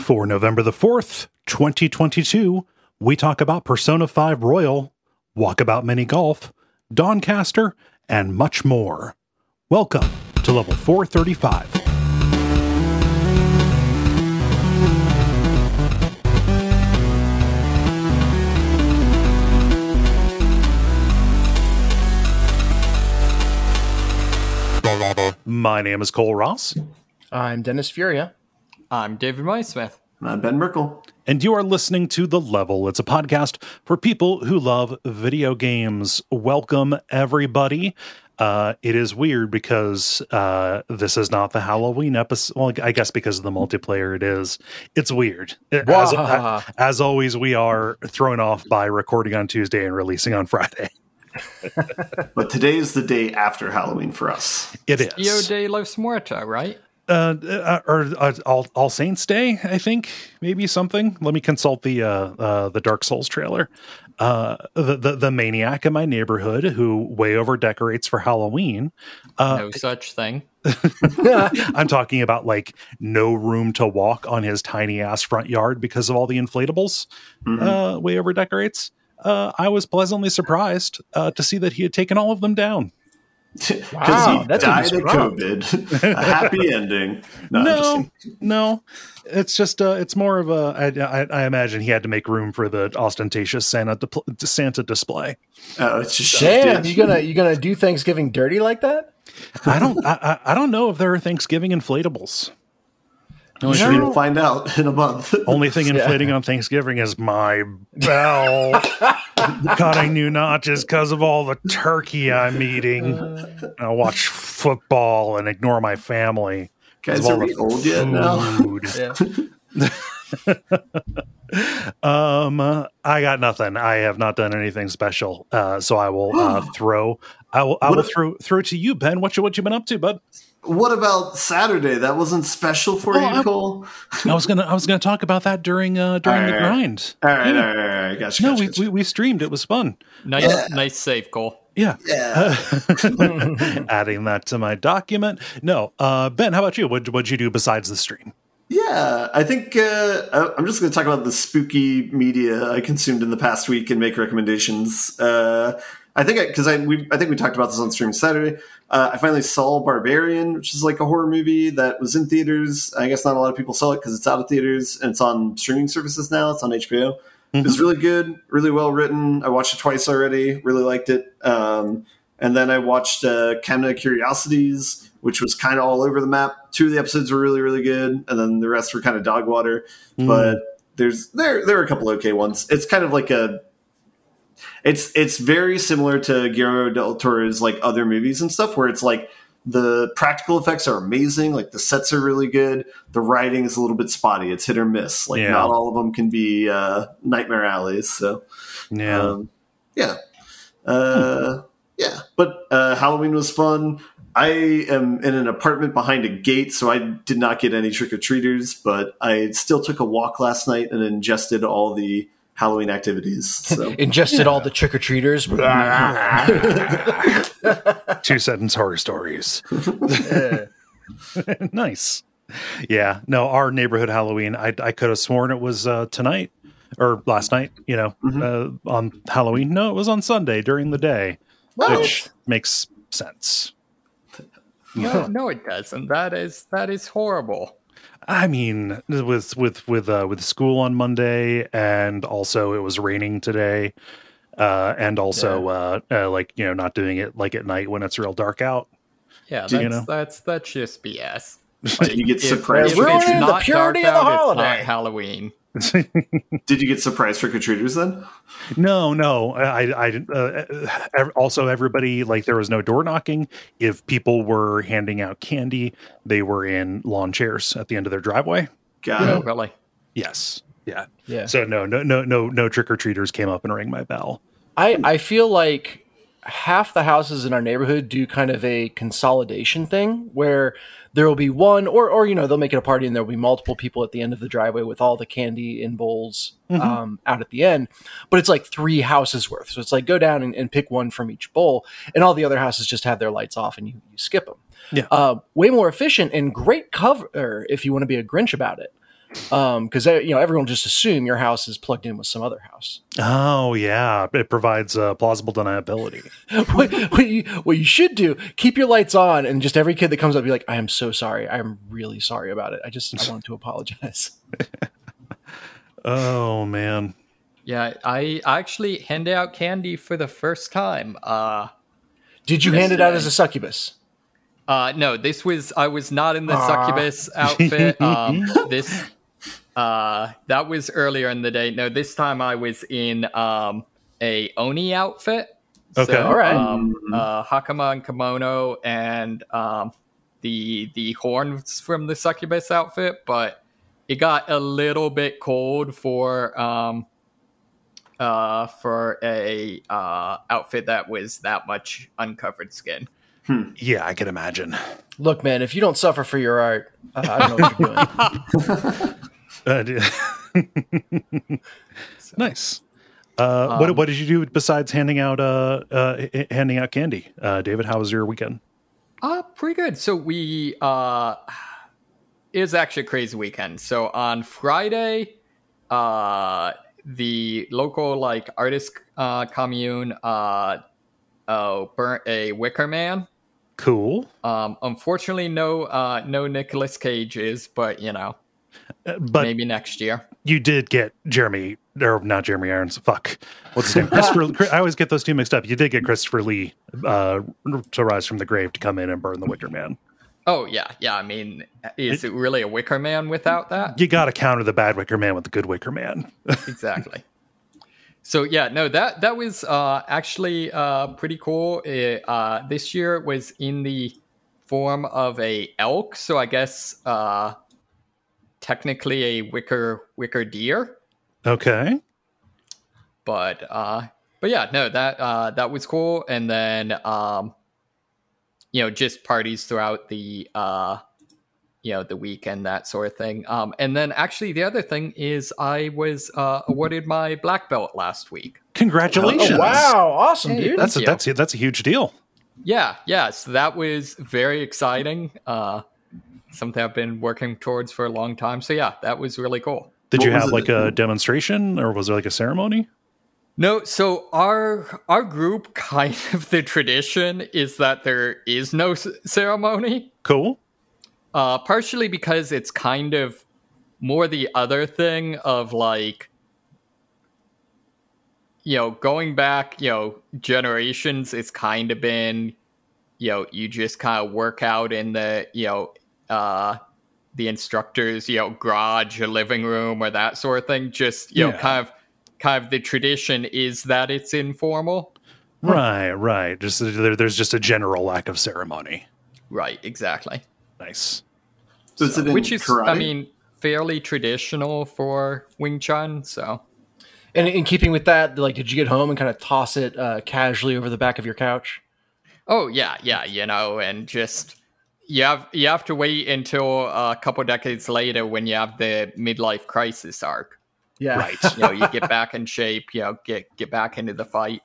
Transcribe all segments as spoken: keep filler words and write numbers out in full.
For November the fourth, twenty twenty-two, we talk about Persona five Royal, Walkabout Mini Golf, Doncaster, and much more. Welcome to Level four thirty-five. My name is Cole Ross. I'm Dennis Furia. I'm David Mysmith. And I'm Ben Merkel. And you are listening to The Level. It's a podcast for people who love video games. Welcome, everybody. Uh, it is weird because uh, this is not the Halloween episode. Well, I guess because of the multiplayer it is. It's weird. As, uh, as always, we are thrown off by recording on Tuesday and releasing on Friday. But today is the day after Halloween for us. It is. Dio de los Muertos, right? Uh, uh, or uh, All All Saints Day, I think, maybe something. Let me consult the uh, uh, the Dark Souls trailer. Uh, the, the the maniac in my neighborhood who way over decorates for Halloween. Uh, no such thing. I'm talking about like no room to walk on his tiny ass front yard because of all the inflatables. Mm-hmm. Uh, way over decorates. Uh, I was pleasantly surprised uh, to see that he had taken all of them down. Because wow, he that's died of COVID. A happy ending. No, no, no. It's just uh, it's more of a. I, I, I imagine he had to make room for the ostentatious Santa di- Santa display. Oh, it's just damn. You gonna you gonna do Thanksgiving dirty like that? I don't. I, I don't know if there are Thanksgiving inflatables. I'm sure you'll find out in a month. Only thing inflating yeah. on Thanksgiving is my bell. Cutting new notches because of all the turkey I'm eating. I'll watch football and ignore my family. Guys, are we old yet now? um, uh, I got nothing. I have not done anything special. Uh, so I will uh, throw. I will. I will throw throw it to you, Ben. What you what you been up to, bud? What about Saturday? That wasn't special for oh, you, Cole? I was gonna I was gonna talk about that during uh, during right, the grind. All right, yeah. all right, all right. Gotcha, no, gotcha, we, gotcha. we we streamed. It was fun. Nice, yeah. nice save, Cole. Yeah, yeah. Uh, adding that to my document. No, uh, Ben, how about you? What what'd you do besides the stream? Yeah, I think uh, I'm just going to talk about the spooky media I consumed in the past week and make recommendations. Uh, I think because I, I we I think we talked about this on stream Saturday. Uh, I finally saw Barbarian, which is like a horror movie that was in theaters. I guess not a lot of people saw it because it's out of theaters and it's on streaming services now. It's on H B O. Mm-hmm. It was really good, really well written. I watched it twice already. Really liked it. Um, and then I watched uh, Cabinet of Curiosities, which was kind of all over the map. Two of the episodes were really, really good, and then the rest were kind of dog water. Mm. But there's there there are a couple okay ones. It's kind of like a it's it's very similar to Guillermo del Toro's like other movies and stuff, where it's like the practical effects are amazing, like the sets are really good. The writing is a little bit spotty. It's hit or miss. Like yeah. not all of them can be uh, Nightmare Alleys. So yeah, um, yeah, uh, hmm. yeah. But uh, Halloween was fun. I am in an apartment behind a gate, so I did not get any trick-or-treaters, but I still took a walk last night and ingested all the Halloween activities. So. Ingested yeah. all the trick-or-treaters. Two-sentence horror stories. Nice. Yeah. No, our neighborhood Halloween, I, I could have sworn it was uh, tonight or last night, you know, mm-hmm. uh, on Halloween. No, it was on Sunday during the day, what? Which makes sense. No, no, it doesn't. That is that is horrible. I mean, with with with uh, with school on Monday, and also it was raining today, uh, and also yeah. uh, uh, like you know, not doing it like at night when it's real dark out. Yeah, that's you know? that's that's just B S. Like, you get surprised. If, if it's not the purity dark of the out, holiday. It's not Halloween. Did you get surprise trick-or-treaters then? No, no. I, I uh, also everybody, like there was no door knocking. If people were handing out candy, they were in lawn chairs at the end of their driveway. Got it. Oh, really? Yes. Yeah. Yeah. So no, no, no, no, no trick-or-treaters came up and rang my bell. I, I feel like half the houses in our neighborhood do kind of a consolidation thing where there will be one or, or, you know, they'll make it a party and there'll be multiple people at the end of the driveway with all the candy in bowls mm-hmm. um, out at the end. But it's like three houses worth. So it's like go down and, and pick one from each bowl and all the other houses just have their lights off and you, you skip them. Yeah. Uh, way more efficient and great cover if you want to be a Grinch about it. Um, because you know everyone will just assume your house is plugged in with some other house. Oh yeah, it provides uh, plausible deniability. what, what, you, what you should do, keep your lights on, and just every kid that comes up, be like, "I am so sorry. I am really sorry about it. I just I wanted to apologize." Oh man. Yeah, I actually handed out candy for the first time. Uh, Did you hand it out as a succubus? Uh, no, this was, I was not in the uh. succubus outfit. Um, this, uh, that was earlier in the day. No, this time I was in, um, a Oni outfit. Okay. So, all right. Um, uh, Hakama and kimono and, um, the, the horns from the succubus outfit, but it got a little bit cold for, um, uh, for a, uh, outfit that was that much uncovered skin. Hmm. Yeah, I can imagine. Look, man, if you don't suffer for your art, uh, I don't know what you're doing. uh, so, nice. Uh, um, what what did you do besides handing out uh, uh, handing out candy, uh, David? How was your weekend? Uh, pretty good. So we uh, it was actually a crazy weekend. So on Friday, uh, the local like artist uh, commune uh, uh, burnt a Wicker Man. Cool. Um, unfortunately, no, uh, no Nicolas Cages, but you know, uh, but maybe next year. You did get Jeremy, or not Jeremy Irons. Fuck, what's his name? Christopher. I always get those two mixed up. You did get Christopher Lee uh, to rise from the grave to come in and burn the Wicker Man. Oh yeah, yeah. I mean, is it, it really a Wicker Man without that? You got to counter the bad Wicker Man with the good Wicker Man. Exactly. So yeah, no, that that was uh, actually uh, pretty cool. It, uh, this year was in the form of a elk, so I guess uh, technically a wicker wicker deer. Okay. But uh, but yeah, no, that uh, that was cool, and then um, you know, just parties throughout the uh, you know, the weekend, that sort of thing. Um, and then actually the other thing is I was uh, awarded my black belt last week. Congratulations. Oh, wow. Awesome, hey, dude. That's a, you. that's a, that's a huge deal. Yeah. Yeah. So that was very exciting. Uh, something I've been working towards for a long time. So yeah, that was really cool. Did What you was have it? like a demonstration or was there like a ceremony? No, so our our group, kind of the tradition is that there is no c- ceremony. Cool. Uh, partially because it's kind of more the other thing of like, you know, going back, you know, generations, it's kind of been, you know, you just kind of work out in the, you know, uh, the instructor's, you know, garage or living room or that sort of thing. Just, you Yeah. know, kind of, kind of the tradition is that it's informal. Right, right. Just there, there's just a general lack of ceremony. Right, exactly. Nice. So is it in Which is, karate? I mean, fairly traditional for Wing Chun, so. And in keeping with that, like, did you get home and kind of toss it uh, casually over the back of your couch? Oh, yeah, yeah, you know, and just, you have, you have to wait until a couple decades later when you have the midlife crisis arc. Yeah. Right. You know, you get back in shape, you know, get, get back into the fight.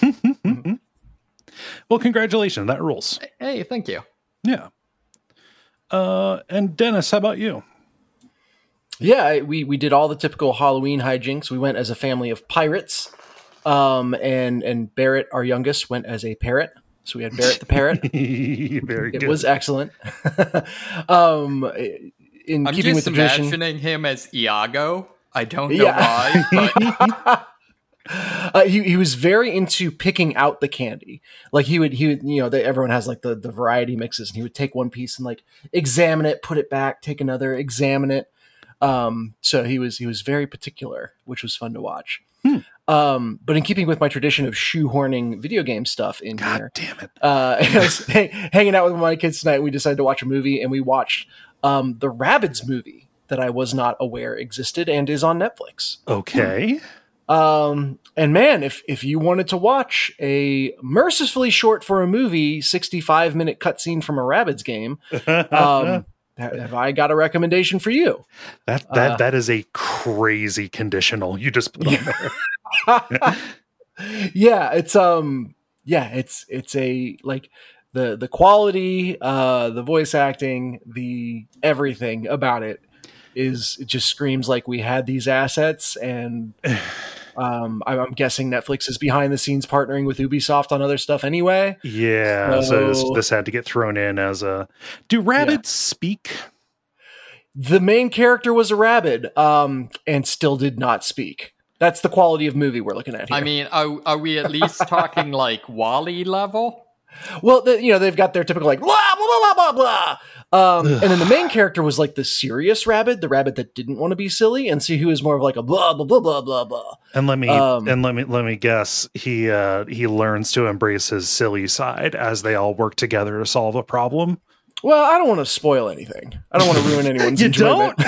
Well, congratulations. That rules. Hey, thank you. Yeah. Uh, and Dennis, how about you? Yeah, I- we we did all the typical Halloween hijinks. We went as a family of pirates, um, and and Barrett, our youngest, went as a parrot. So we had Barrett the parrot. Very It good. was excellent. um, in I'm keeping with just the tradition, imagining him as Iago. I don't know Yeah. why, but uh, he he was very into picking out the candy. Like he would he would you know they, everyone has like the the variety mixes, and he would take one piece and like examine it, put it back, take another, examine it. Um, so he was he was very particular, which was fun to watch. Hmm. Um, but in keeping with my tradition of shoehorning video game stuff in God here, damn it. uh, I was hang, hanging out with my kids tonight. We decided to watch a movie, and we watched um, the Rabbids movie that I was not aware existed and is on Netflix. Okay. Um, and man, if if you wanted to watch a mercifully short for a movie sixty-five minute cutscene from a Rabbids game, um, have I got a recommendation for you? that that uh, that is a crazy conditional you just put on there. Yeah, it's um, yeah, it's it's a like the the quality, uh, the voice acting, the everything about it is it just screams like we had these assets, and um, I'm, I'm guessing Netflix is behind the scenes partnering with Ubisoft on other stuff anyway. Yeah, so, So- this, this had to get thrown in as a. Do rabbits Yeah. speak? The main character was a rabbit, um, and still did not speak. That's the quality of movie we're looking at here. I mean, are, are we at least talking like Wall-E level? well, the, you know, they've got their typical like blah blah blah blah blah blah, um, and then the main character was like the serious rabbit, the rabbit that didn't want to be silly, and see who was more of like a blah blah blah blah blah blah. And let me Um, and let me let me guess. He uh, he learns to embrace his silly side as they all work together to solve a problem. Well, I don't want to spoil anything. I don't want to ruin anyone's You enjoyment.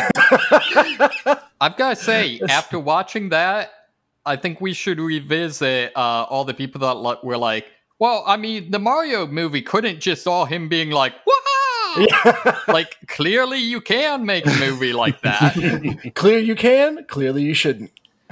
I've got to say, after watching that, I think we should revisit uh, all the people that lo- were like, well, I mean, the Mario movie couldn't just all him being like, wow! Like, clearly you can make a movie like that. Clear you can, clearly you shouldn't.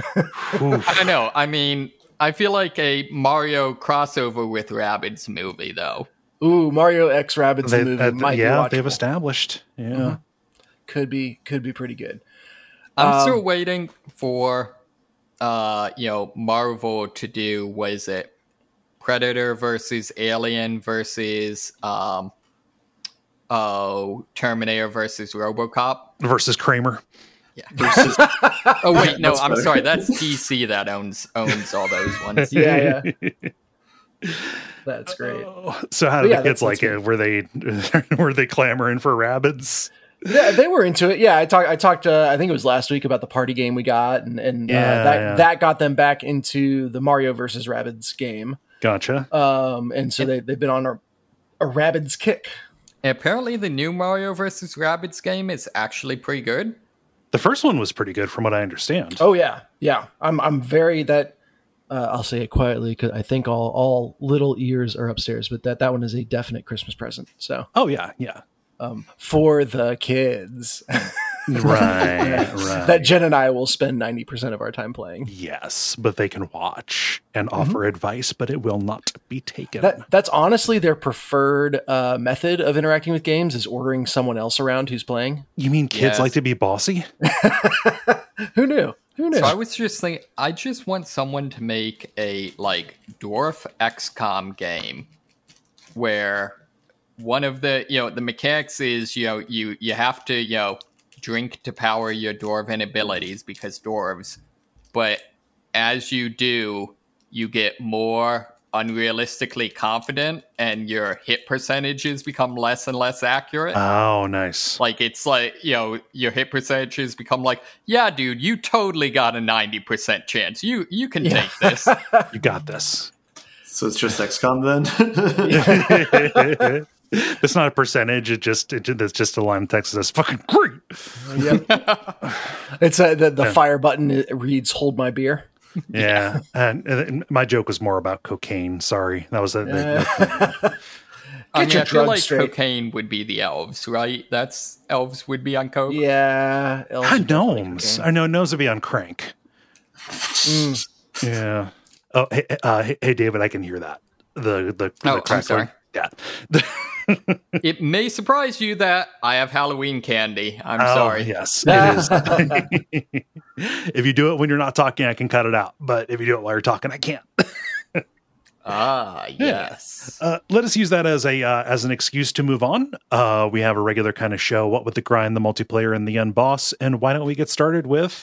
I know. I mean, I feel like a Mario crossover with Rabbids movie, though. Ooh, Mario X Rabbids They, the movie uh, might yeah, be they've watchable. established. Yeah, Mm-hmm. Could be could be pretty good. I'm Um, still waiting for, uh, you know, Marvel to do, what is it? Predator versus Alien versus, um, oh, Terminator versus RoboCop. versus Kramer. Versus, Oh wait, no, That's I'm better. sorry. That's D C that owns owns all those ones. Yeah, yeah. That's great. So how But did yeah, the kids that's- like that's it? Were they were they clamoring for rabbits? Yeah, they were into it. Yeah, I talked. I talked. Uh, I think it was last week about the party game we got, and, and Yeah, uh, that yeah. that got them back into the Mario versus Rabbids game. Gotcha. Um, and so they they've been on a, a Rabbids kick. And apparently, the new Mario versus Rabbids game is actually pretty good. The first one was pretty good, from what I understand. Oh yeah, yeah. I'm I'm very that. Uh, I'll say it quietly because I think all all little ears are upstairs, but that that one is a definite Christmas present. So Oh yeah, yeah. um, for the kids, Right, right. that Jen and I will spend ninety percent of our time playing. Yes, but they can watch and offer advice, but it will not be taken. That that's honestly their preferred uh, method of interacting with games is ordering someone else around who's playing. You mean kids Yes. like to be bossy? Who knew? Who knew? So I was just thinking, I just want someone to make a like Dwarf X COM game where one of the you know the mechanics is you know you you have to you know drink to power your dwarven abilities because dwarves, but as you do, you get more unrealistically confident and your hit percentages become less and less accurate. Oh, nice. Like, it's like, you know, your hit percentages become like, yeah, dude, you totally got a ninety percent chance. You you can Yeah. take this. You got this. so it's just X COM then. It's not a percentage. It just it, it's just a line of text that says "fucking great." Yep. It's a, the the Yeah. fire button it reads "Hold my beer." Yeah, and, and my joke was more about cocaine. Sorry, that was a. Uh, I mean, your I feel drugs like straight. cocaine would be the elves, right? That's elves would be on coke. yeah, elves Ah, are definitely gnomes. cocaine. I know gnomes would be on crank. Mm. Yeah. Oh, hey, uh, hey, hey, David, I can hear that. The the, Oh, the I'm crackling. sorry. Yeah. It may surprise you that I have Halloween candy. I'm Oh, sorry. Yes, it is. If you do it when you're not talking, I can cut it out. But if you do it while you're talking, I can't. Ah, yes. Uh, let us use that as a uh, as an excuse to move on. Uh, we have a regular kind of show. What with the grind, the multiplayer, and the end boss. And why don't we get started with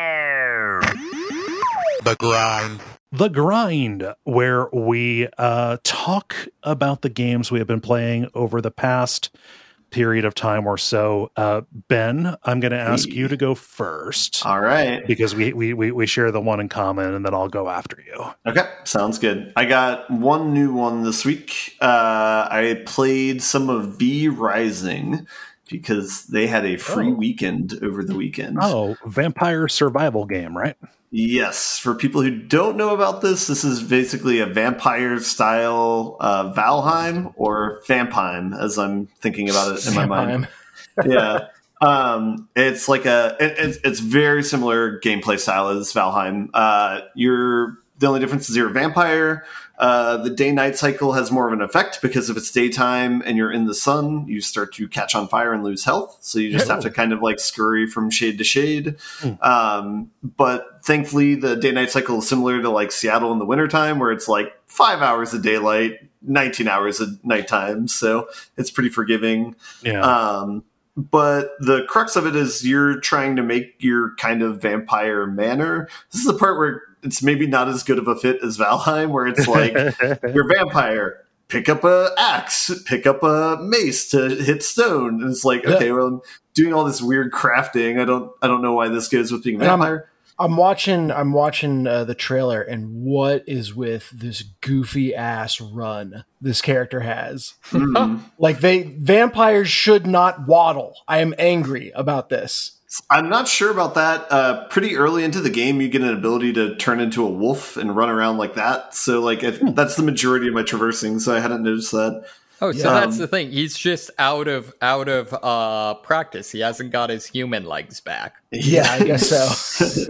The grind. The Grind, where we uh, talk about the games we have been playing over the past period of time or so. Uh, Ben, I'm going to ask you to go first All right. because we, we we we share the one in common, and then I'll go after you. Okay, sounds good. I got one new one this week. Uh, I played some of V Rising because they had a free Oh. weekend over the weekend. Oh, vampire survival game, right? Yes, for people who don't know about this, this is basically a vampire style uh, Valheim or Vampime, as I'm thinking about it in my mind. Yeah. Um, it's like a, it, it's, it's very similar gameplay style as Valheim. Uh, you're the only difference is you're a vampire. Uh, the day-night cycle has more of an effect because if it's daytime and you're in the sun, you start to catch on fire and lose health. So you just have to kind of like scurry from shade to shade. Mm. Um, but thankfully, the day-night cycle is similar to like Seattle in the wintertime, where it's like five hours of daylight, nineteen hours of nighttime. So it's pretty forgiving. Yeah. Um, But the crux of it is you're trying to make your kind of vampire manner. This is the part where it's maybe not as good of a fit as Valheim, where it's like, you're a vampire, pick up a axe, pick up a mace to hit stone. And it's like, yeah. okay, well, I'm doing all this weird crafting. I don't I don't know why this goes with being a vampire. I'm watching. I'm watching uh, the trailer, and what is with this goofy ass run this character has? Mm. Like they vampires should not waddle. I am angry about this. I'm not sure about that. Uh, pretty early into the game, you get an ability to turn into a wolf and run around like that. So, like if, hmm. that's the majority of my traversing. So I hadn't noticed that. Oh, so um, that's the thing. He's just out of out of uh, practice. He hasn't got his human legs back. Yeah, I guess so. So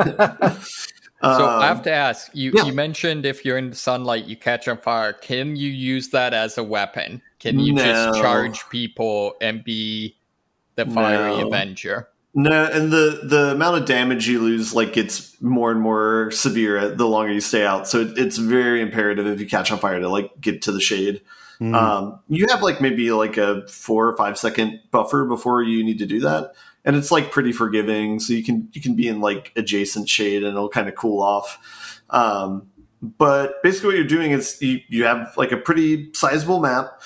um, I have to ask you. Yeah. You mentioned if you're in sunlight, you catch on fire. Can you use that as a weapon? Can you no. just charge people and be the fiery no. avenger? No, and the the amount of damage you lose like gets more and more severe the longer you stay out. So it, it's very imperative if you catch on fire to like get to the shade. Mm. Um, you have like maybe like a four or five second buffer before you need to do that. And it's like pretty forgiving. So you can, you can be in like adjacent shade and it'll kind of cool off. Um, but basically what you're doing is you, you have like a pretty sizable map.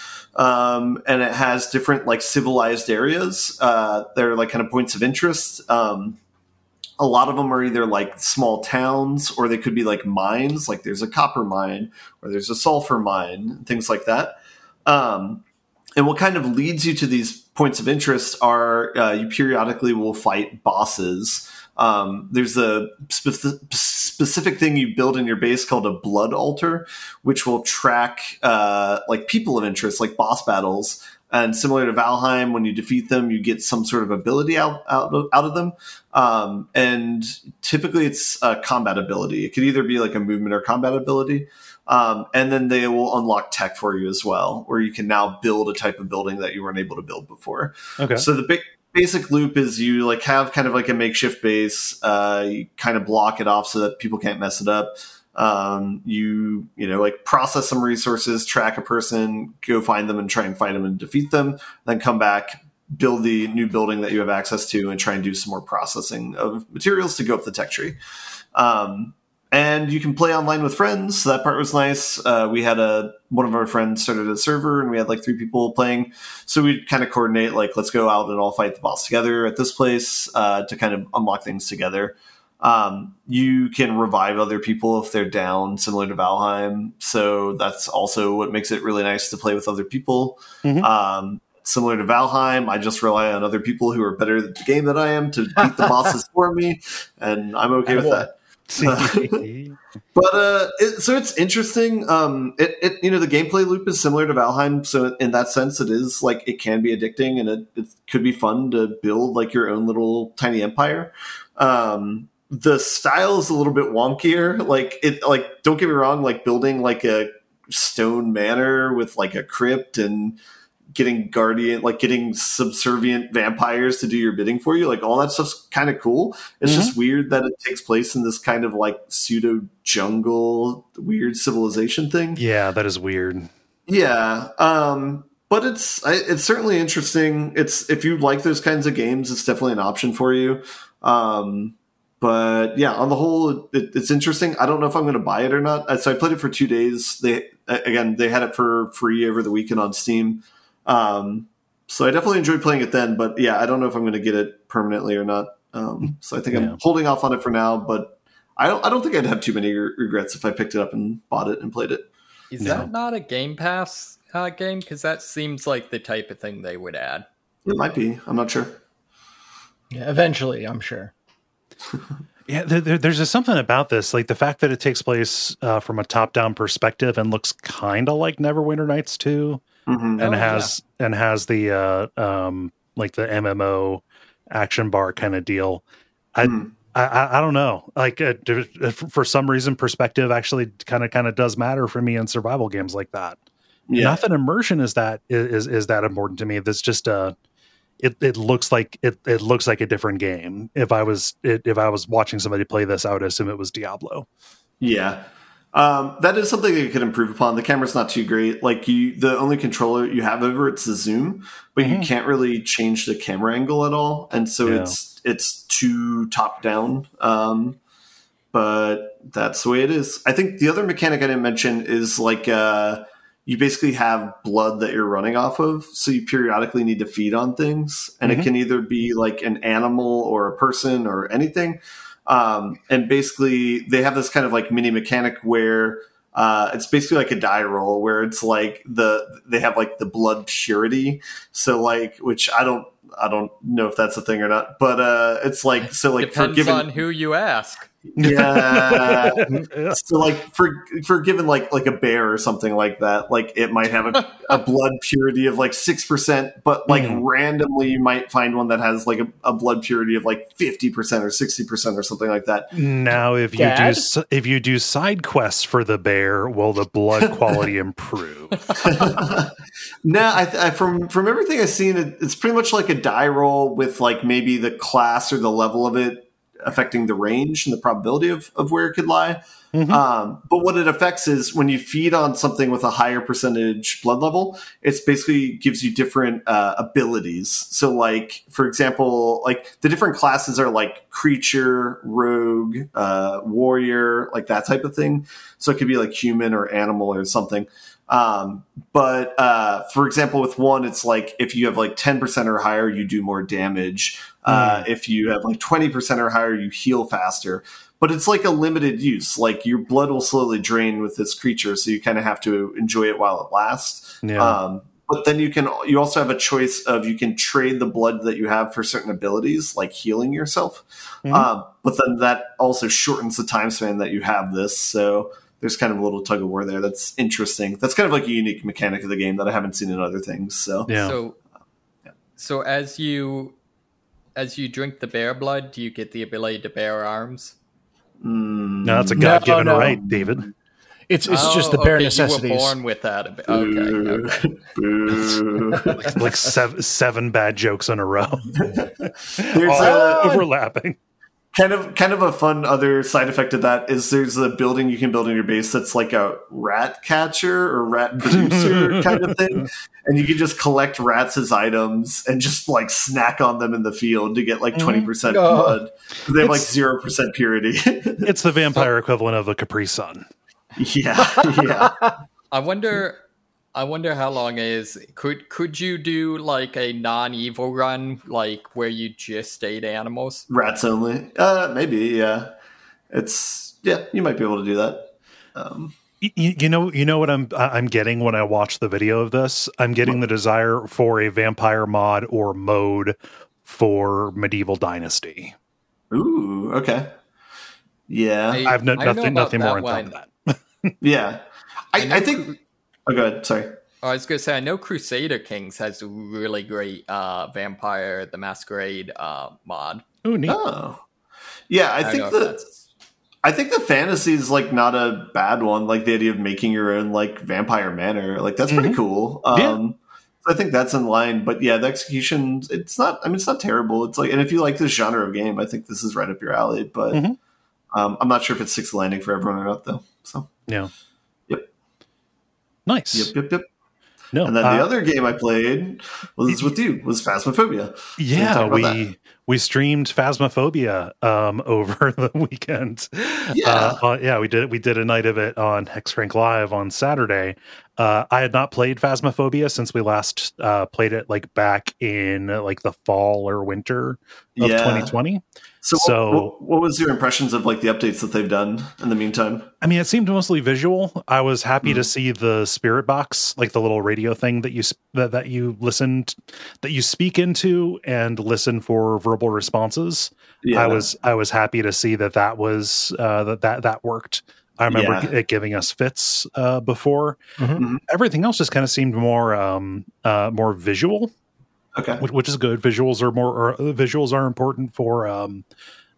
Um, and it has different like civilized areas. Uh, they're like kind of points of interest. Um, A lot of them are either like small towns or they could be like mines, like there's a copper mine or there's a sulfur mine, things like that. Um, and what kind of leads you to these points of interest are uh, you periodically will fight bosses. Um, there's a spe- specific thing you build in your base called a blood altar, which will track uh, like people of interest, like boss battles. And similar to Valheim, when you defeat them, you get some sort of ability out out of, out of them. Um, and typically it's a combat ability. It could either be like a movement or combat ability. Um, and then they will unlock tech for you as well, where you can now build a type of building that you weren't able to build before. Okay. So the big basic loop is you like have kind of like a makeshift base. Uh, you kind of block it off so that people can't mess it up. Um, you, you know, like process some resources, track a person, go find them and try and fight them and defeat them, then come back, build the new building that you have access to and try and do some more processing of materials to go up the tech tree. Um, and you can play online with friends. So that part was nice. Uh, we had a, one of our friends started a server and we had like three people playing. So we'd kind of coordinate, like, let's go out and all fight the boss together at this place, uh, to kind of unlock things together. Um, you can revive other people if they're down, similar to Valheim. So that's also what makes it really nice to play with other people. Mm-hmm. Um, similar to Valheim, I just rely on other people who are better at the game than I am to beat the bosses for me, and I'm okay with that. but uh, it, so it's interesting. Um, it, it you know the gameplay loop is similar to Valheim, so in that sense, it is like it can be addicting, and it, it could be fun to build like your own little tiny empire. Um, The style is a little bit wonkier. Like it, like don't get me wrong. Like building like a stone manor with like a crypt and getting guardian, like getting subservient vampires to do your bidding for you. Like all that stuff's kind of cool. It's mm-hmm. just weird that it takes place in this kind of like pseudo jungle, weird civilization thing. Yeah, that is weird. Yeah, um, but it's it's certainly interesting. It's if you like those kinds of games, it's definitely an option for you. Um, But yeah, on the whole, it, it's interesting. I don't know if I'm going to buy it or not. So I played it for two days. They again, they had it for free over the weekend on Steam. Um, so I definitely enjoyed playing it then. But yeah, I don't know if I'm going to get it permanently or not. Um, so I think yeah. I'm holding off on it for now. But I don't. I don't think I'd have too many regrets if I picked it up and bought it and played it. Is no. that not a Game Pass uh, game? Because that seems like the type of thing they would add. It might be. I'm not sure. Yeah, eventually, I'm sure. Yeah, there, there's just something about this, like the fact that it takes place uh, from a top-down perspective and looks kind of like Neverwinter Nights two, mm-hmm. and oh, has yeah. and has the uh, um, like the M M O action bar kind of deal. I mm. I, I, I don't know. Like uh, for some reason, perspective actually kind of kind of does matter for me in survival games like that. Yeah. Not that immersion is that is is that important to me. That's just uh it it looks like it it looks like a different game. If I was it, if I was watching somebody play this, I would assume it was Diablo. Yeah. Um, that is something that you could improve upon. The camera's not too great. Like you, the only controller you have over it's the zoom, but mm-hmm. you can't really change the camera angle at all, and so yeah. it's it's too top down. Um, but that's the way it is. I think the other mechanic I didn't mention is like uh, you basically have blood that you're running off of, so you periodically need to feed on things, and mm-hmm. it can either be like an animal or a person or anything. Um, and basically they have this kind of like mini mechanic where, uh, it's basically like a die roll where it's like the, they have like the blood purity. So like, which I don't, I don't know if that's a thing or not, but, uh, it's like, so like depends for given, on who you ask. Yeah. So like for for given like like a bear or something like that, like it might have a, a blood purity of like six percent, but like mm. randomly you might find one that has like a, a blood purity of like fifty percent or sixty percent or something like that. Now, if you Dad? do if you do side quests for the bear, will the blood quality improve? No, I, I from from everything I've seen, it, it's pretty much like a die roll with like maybe the class or the level of it affecting the range and the probability of, of where it could lie. Mm-hmm. Um, but what it affects is when you feed on something with a higher percentage blood level, it's basically gives you different uh, abilities. So like, for example, like the different classes are like creature, rogue, uh, warrior, like that type of thing. So it could be like human or animal or something. Um, but, uh, for example, with one, it's like, if you have like ten percent or higher, you do more damage. Uh, mm. If you have like twenty percent or higher, you heal faster, but it's like a limited use. Like your blood will slowly drain with this creature. So you kind of have to enjoy it while it lasts. Yeah. Um, but then you can, you also have a choice of, you can trade the blood that you have for certain abilities, like healing yourself. Mm-hmm. Um, but then that also shortens the time span that you have this. So there's kind of a little tug of war there. That's interesting. That's kind of like a unique mechanic of the game that I haven't seen in other things. So, yeah. So, yeah. so as you as you drink the bear blood, do you get the ability to bear arms? Mm, no, that's a God-given no, no. right, David. It's it's oh, just the bare okay, necessities. You were born with that. Okay, okay. like, like seven, seven bad jokes in a row, there's all a, overlapping. Kind of, kind of a fun other side effect of that is there's a building you can build in your base that's like a rat catcher or rat producer kind of thing, and you can just collect rats as items and just like snack on them in the field to get like twenty percent oh. blood. They have like zero percent purity. It's the vampire equivalent of a Capri Sun. Yeah, yeah. I wonder. I wonder how long it is. Could could you do like a non-evil run, like where you just ate animals? Rats only? Uh, maybe. Yeah, it's yeah. You might be able to do that. Um, you, you know, you know what I'm I'm getting when I watch the video of this. I'm getting what? the desire for a vampire mod or mode for Medieval Dynasty. Ooh, okay. Yeah, I, I've no, I nothing nothing more one. on that. Yeah, I, I, I think. Oh, go ahead. Sorry. I was going to say, I know Crusader Kings has a really great uh, Vampire the Masquerade uh, mod. Ooh, neat. Oh, yeah. I, I think the I think the fantasy is like not a bad one. Like the idea of making your own like vampire manor, like that's mm-hmm. pretty cool. Um, yeah. I think that's in line. But yeah, the execution, it's not. I mean, it's not terrible. It's like, and if you like this genre of game, I think this is right up your alley. But mm-hmm. um, I'm not sure if it's sixth landing for everyone or not, though. So yeah. Yep. Nice. Yep, yep, yep. No, and then uh, the other game I played was with you, was Phasmophobia. Yeah, so we that. we streamed Phasmophobia um, over the weekend. Yeah, uh, uh, yeah, we did we did a night of it on Hexcrank Live on Saturday. Uh, I had not played Phasmophobia since we last uh, played it, like back in uh, like the fall or winter of yeah. twenty twenty. So, so what, what was your impressions of like the updates that they've done in the meantime? I mean, it seemed mostly visual. I was happy mm. to see the spirit box, like the little radio thing that you that, that you listened, that you speak into and listen for verbal responses. Yeah. I was I was happy to see that that was uh, that that that worked. I remember yeah. it giving us fits uh, before. Mm-hmm. Everything else just kind of seemed more um, uh, more visual. Okay, which, which is good. Visuals are more or, visuals are important for um,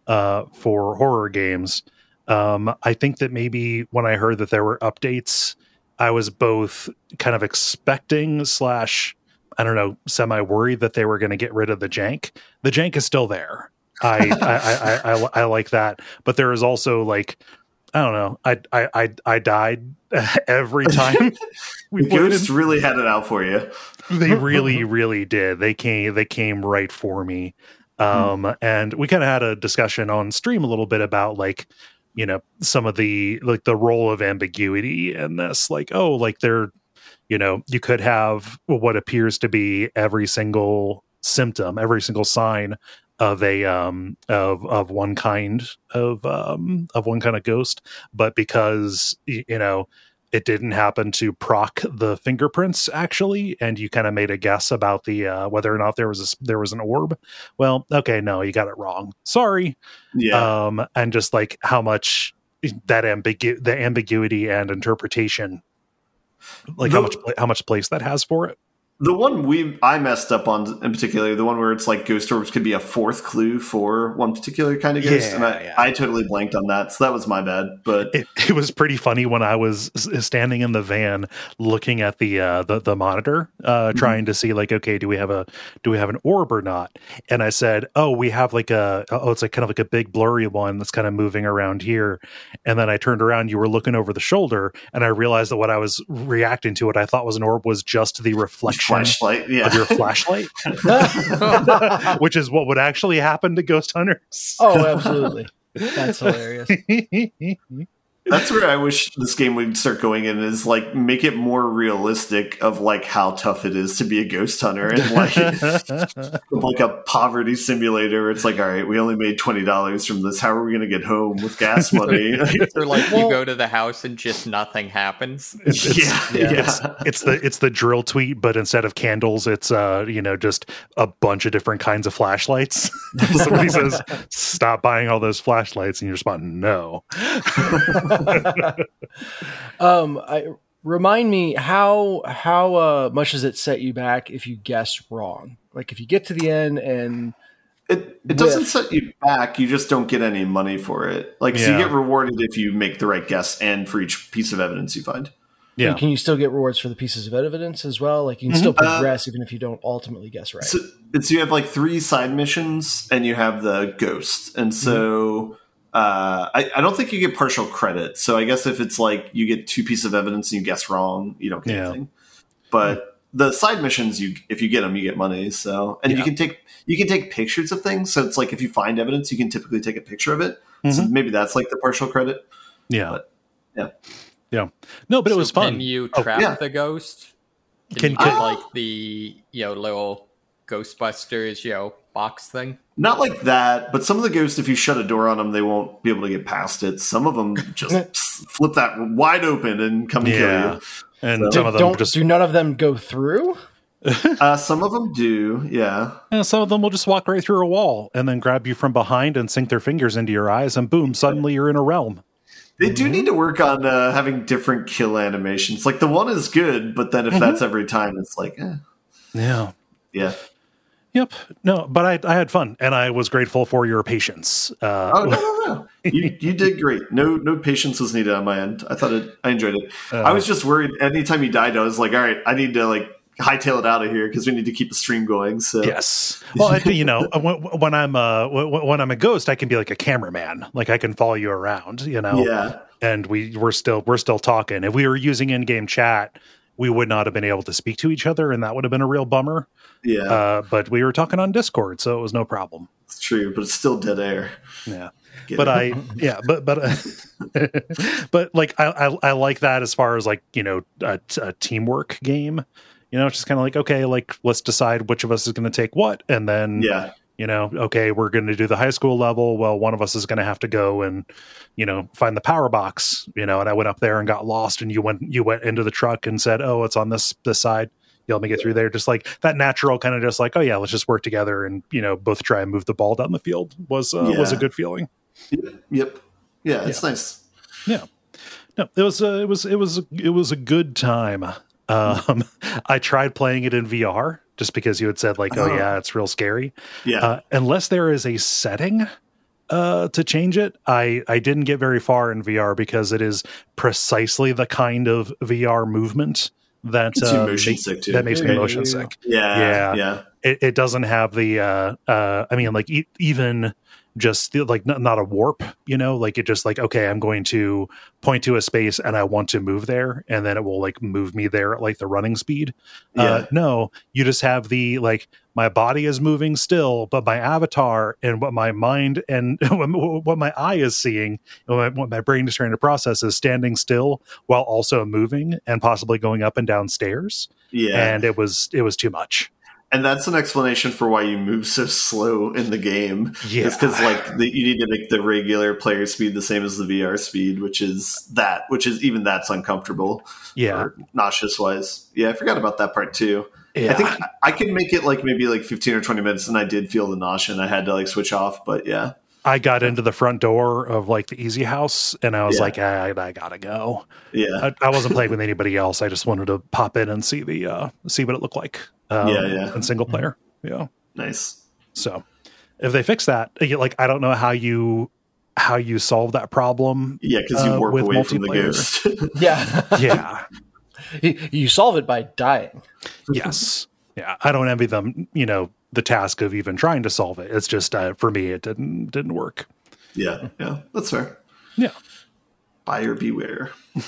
uh, for horror games. Um, I think that maybe when I heard that there were updates, I was both kind of expecting slash, I don't know, semi worried that they were going to get rid of the jank. The jank is still there. I, I, I, I, I, I like that, but there is also like, I don't know. I, I, I, I died every time. We Ghosts really had it out for you. They really, really did. They came, they came right for me. Um, mm. And we kind of had a discussion on stream a little bit about like, you know, some of the, like the role of ambiguity in this, like, oh, like they're, you know, you could have what appears to be every single symptom, every single sign of a, um, of, of one kind of, um, of one kind of ghost, but because, you know, it didn't happen to proc the fingerprints actually, and you kind of made a guess about the uh, whether or not there was a, there was an orb. Well, okay, no, you got it wrong. Sorry. Yeah. Um, and just like how much that ambigu- the ambiguity and interpretation, like the, how much how much place that has for it. The one we I messed up on in particular, the one where it's like ghost orbs could be a fourth clue for one particular kind of ghost, yeah, and I, yeah. I totally blanked on that, so that was my bad. But it, it was pretty funny when I was standing in the van looking at the uh, the, the monitor, uh, mm-hmm. trying to see like, okay, do we have a do we have an orb or not? And I said, oh, we have like a oh, it's like kind of like a big blurry one that's kind of moving around here. And then I turned around, you were looking over the shoulder, and I realized that what I was reacting to, what I thought was an orb, was just the reflection. Flashlight, yeah. Of your flashlight, which is what would actually happen to ghost hunters. Oh, absolutely. That's hilarious. That's where I wish this game would start going in, is like make it more realistic of like how tough it is to be a ghost hunter, and like like a poverty simulator. It's like, all right, we only made twenty dollars from this. How are we going to get home with gas money? Or like well, you go to the house and just nothing happens. It's, it's, yeah, yeah. It's, it's the it's the drill tweet, but instead of candles, it's uh you know just a bunch of different kinds of flashlights. Somebody says, "Stop buying all those flashlights," and you respond, "No." um, I remind me how how uh, much does it set you back if you guess wrong? Like if you get to the end and it it doesn't set you back, you just don't get any money for it. Like yeah. so, you get rewarded if you make the right guess and for each piece of evidence you find. Yeah, and can you still get rewards for the pieces of evidence as well? Like you can mm-hmm. still progress uh, even if you don't ultimately guess right. So it's you have like three side missions and you have the ghost, and so. Mm-hmm. Uh, I, I don't think you get partial credit. So I guess if it's like you get two pieces of evidence and you guess wrong, you don't get yeah. anything. But yeah. the side missions, you if you get them, you get money. So and yeah. you can take you can take pictures of things. So it's like if you find evidence, you can typically take a picture of it. Mm-hmm. So maybe that's like the partial credit. Yeah, but, yeah, yeah. No, but so it was fun. Can you trap oh, yeah. the ghost? Can, can you can get like the you know little Ghostbusters you know box thing? Not like that, but some of the ghosts, if you shut a door on them, they won't be able to get past it. Some of them just flip that wide open and come and yeah. kill you. And so, some of them don't, just do none of them go through? uh, some of them do, yeah. yeah. Some of them will just walk right through a wall and then grab you from behind and sink their fingers into your eyes, and boom, suddenly you're in a realm. They do need to work on uh, having different kill animations. Like the one is good, but then if mm-hmm. that's every time, it's like, eh. Yeah. Yeah. Yep. No, but I, I had fun, and I was grateful for your patience. Uh, oh no, no, no! You you did great. No, no patience was needed on my end. I thought it. I enjoyed it. Uh, I was just worried. Anytime you died, I was like, all right, I need to like hightail it out of here because we need to keep the stream going. So yes. Well, I, you know, when, when I'm uh when I'm a ghost, I can be like a cameraman. Like I can follow you around. You know. Yeah. And we we're still we're still talking. If we were using in-game chat, we would not have been able to speak to each other, and that would have been a real bummer. Yeah. Uh, but we were talking on Discord, so it was no problem. It's true, but it's still dead air. Yeah. Get but it. I, yeah, but, but, uh, but like, I, I, I like that as far as like, you know, a, a teamwork game, you know, it's just kind of like, okay, like, let's decide which of us is going to take what. And then, yeah. you know, okay, we're going to do the high school level. Well, one of us is going to have to go and, you know, find the power box, you know, and I went up there and got lost, and you went, you went into the truck and said, oh, it's on this, this side. You help me get through there. Just like that natural kind of just like, oh yeah, let's just work together and, you know, both try and move the ball down the field was, uh, yeah. was a good feeling. Yep. yep. Yeah. It's yeah. nice. Yeah. No, it was, uh, it was, it was, it was a good time. Um, I tried playing it in V R just because you had said like, oh, oh yeah, it's real scary. Yeah. Uh, unless there is a setting uh, to change it. I, I didn't get very far in V R because it is precisely the kind of V R movement that Gets you uh, motion make- sick, too. that makes me Yeah, motion yeah, yeah. sick. Yeah, Yeah. yeah. It, it doesn't have the. Uh, uh, I mean, like e- even just the, like n- not a warp. You know, like it just like okay, I'm going to point to a space and I want to move there, and then it will like move me there at like the running speed. Yeah. Uh, no, you just have the like my body is moving still, but my avatar and what my mind and what my eye is seeing, and what what my brain is trying to process is standing still while also moving and possibly going up and down stairs. Yeah. And it was it was too much. And that's an explanation for why you move so slow in the game. Yeah. It's because like the, you need to make the regular player speed the same as the V R speed, which is that, which is even that's uncomfortable. Yeah. Or nauseous wise. Yeah, I forgot about that part too. Yeah. I think I could make it like maybe like fifteen or twenty minutes, and I did feel the nausea, and I had to like switch off. But yeah, I got into the front door of like the Easy House, and I was Yeah. like, I, I gotta go. yeah, I, I wasn't playing with anybody else. I just wanted to pop in and see the uh, see what it looked like. Um, Yeah, yeah. in single player. Yeah. nice. So if they fix that, you- like I don't know how you how you solve that problem. Yeah, because you Uh, warp with away from the multiplayer. ghost. Yeah. Yeah. you, you solve it by dying. Yes. Yeah. I don't envy them. You know, the task of even trying to solve it. It's just uh, for me, it didn't didn't work. yeah, yeah, that's fair. Yeah. Buyer beware.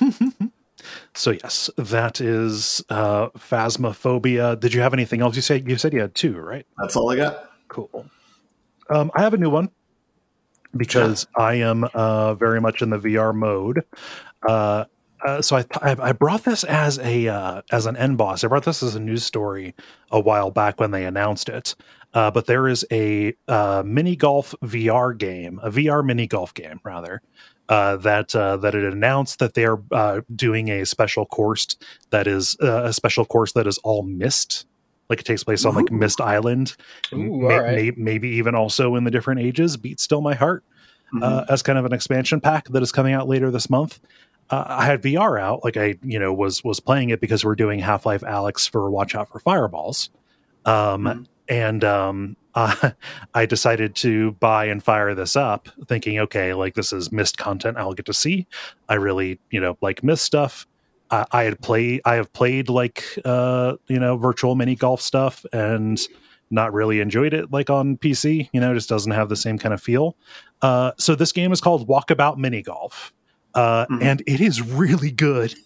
So yes, that is uh, Phasmophobia. Did you have anything else? You said you said you had two, right? That's all I got. Cool. Um, I have a new one because I am uh, very much in the V R mode. Uh, uh, so I, I I brought this as a uh, as an end boss. I brought this as a news story a while back when they announced it. Uh, but there is a uh, mini golf V R game, a V R mini golf game rather. Uh, that uh, that it announced that they are uh, doing a special course that is uh, a special course that is all Mist, like it takes place on like Ooh. Mist Island, Ooh, May- all right. may- maybe even also in the different ages. Beat Still My Heart Mhm. uh, as kind of an expansion pack that is coming out later this month. Uh, I had V R out, like I you know was was playing it because we're doing Half-Life Alyx for Watch Out for Fireballs, um, Mhm. and um, uh, I decided to buy and fire this up, thinking, okay, like this is Mist content I'll get to see. I really, you know, like Mist stuff. I, I had play, I have played like, uh, you know, virtual mini golf stuff and not really enjoyed it like on P C. You know, just doesn't have the same kind of feel. Uh, so this game is called Walkabout Mini Golf, uh, Mhm. and it is really good.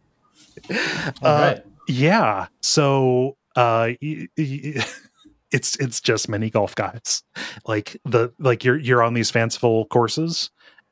All Uh, right. Yeah. So uh y- y- it's it's just mini golf guys. Like the like you're you're on these fanciful courses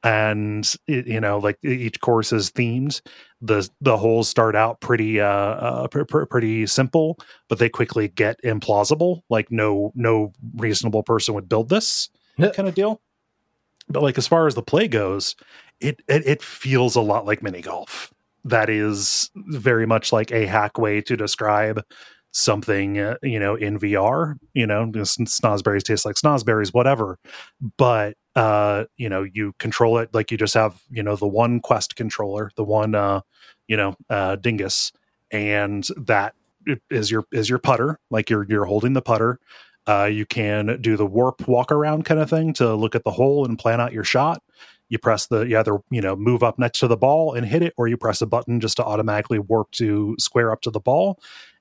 and it, you know like each course is themed. The the holes start out pretty uh, uh pr- pr- pretty simple, but they quickly get implausible. Like no no reasonable person would build this Yeah. kind of deal. But like as far as the play goes, it, it it feels a lot like mini golf. That is very much like a hack way to describe something, uh, you know, in V R. You know, just snozberries taste like snozberries, whatever. But uh, you know, you control it like you just have, you know, the one Quest controller, the one, uh, you know, uh, Dingus, and that is your is your putter. Like you're you're holding the putter. Uh, you can do the warp walk around kind of thing to look at the hole and plan out your shot. You press the, you either, you know, move up next to the ball and hit it, or you press a button just to automatically warp to square up to the ball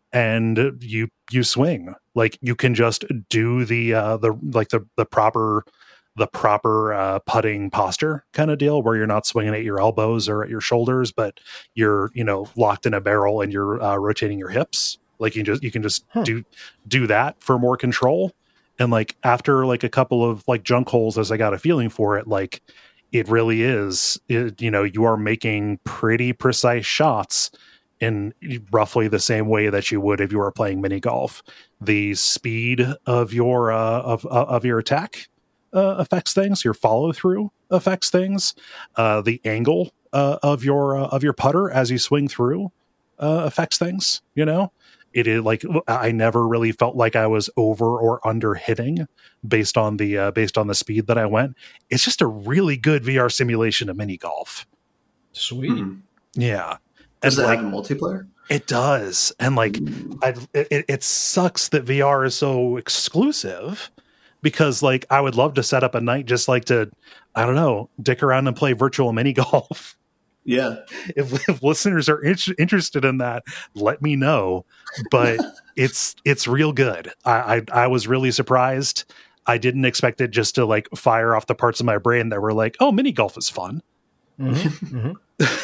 and you, you swing. Like you can just do the, uh, the, like the, the proper, the proper, uh, putting posture kind of deal where you're not swinging at your elbows or at your shoulders, but you're, you know, locked in a barrel and you're uh, rotating your hips. Like you just, you can just Huh. do, do that for more control. And like after like a couple of like junk holes, as I got a feeling for it, like it really is, it, you know, you are making pretty precise shots in roughly the same way that you would if you were playing mini golf. The speed of your, uh, of, of your attack uh, affects things. Your follow through affects things. Uh, the angle uh, of your, uh, of your putter as you swing through uh, affects things, you know? It is like I never really felt like I was over or under hitting based on the uh, based on the speed that I went. It's just a really good V R simulation of mini golf. Sweet. Mhm. Yeah, Does and it like have multiplayer? it does, and like I, it, it sucks that V R is so exclusive because like I would love to set up a night just like to, I don't know, dick around and play virtual mini golf. Yeah. If, if listeners are in- interested in that, let me know. But it's it's real good. I, I I was really surprised. I didn't expect it just to like fire off the parts of my brain that were like, oh, mini golf is fun. Mm-hmm.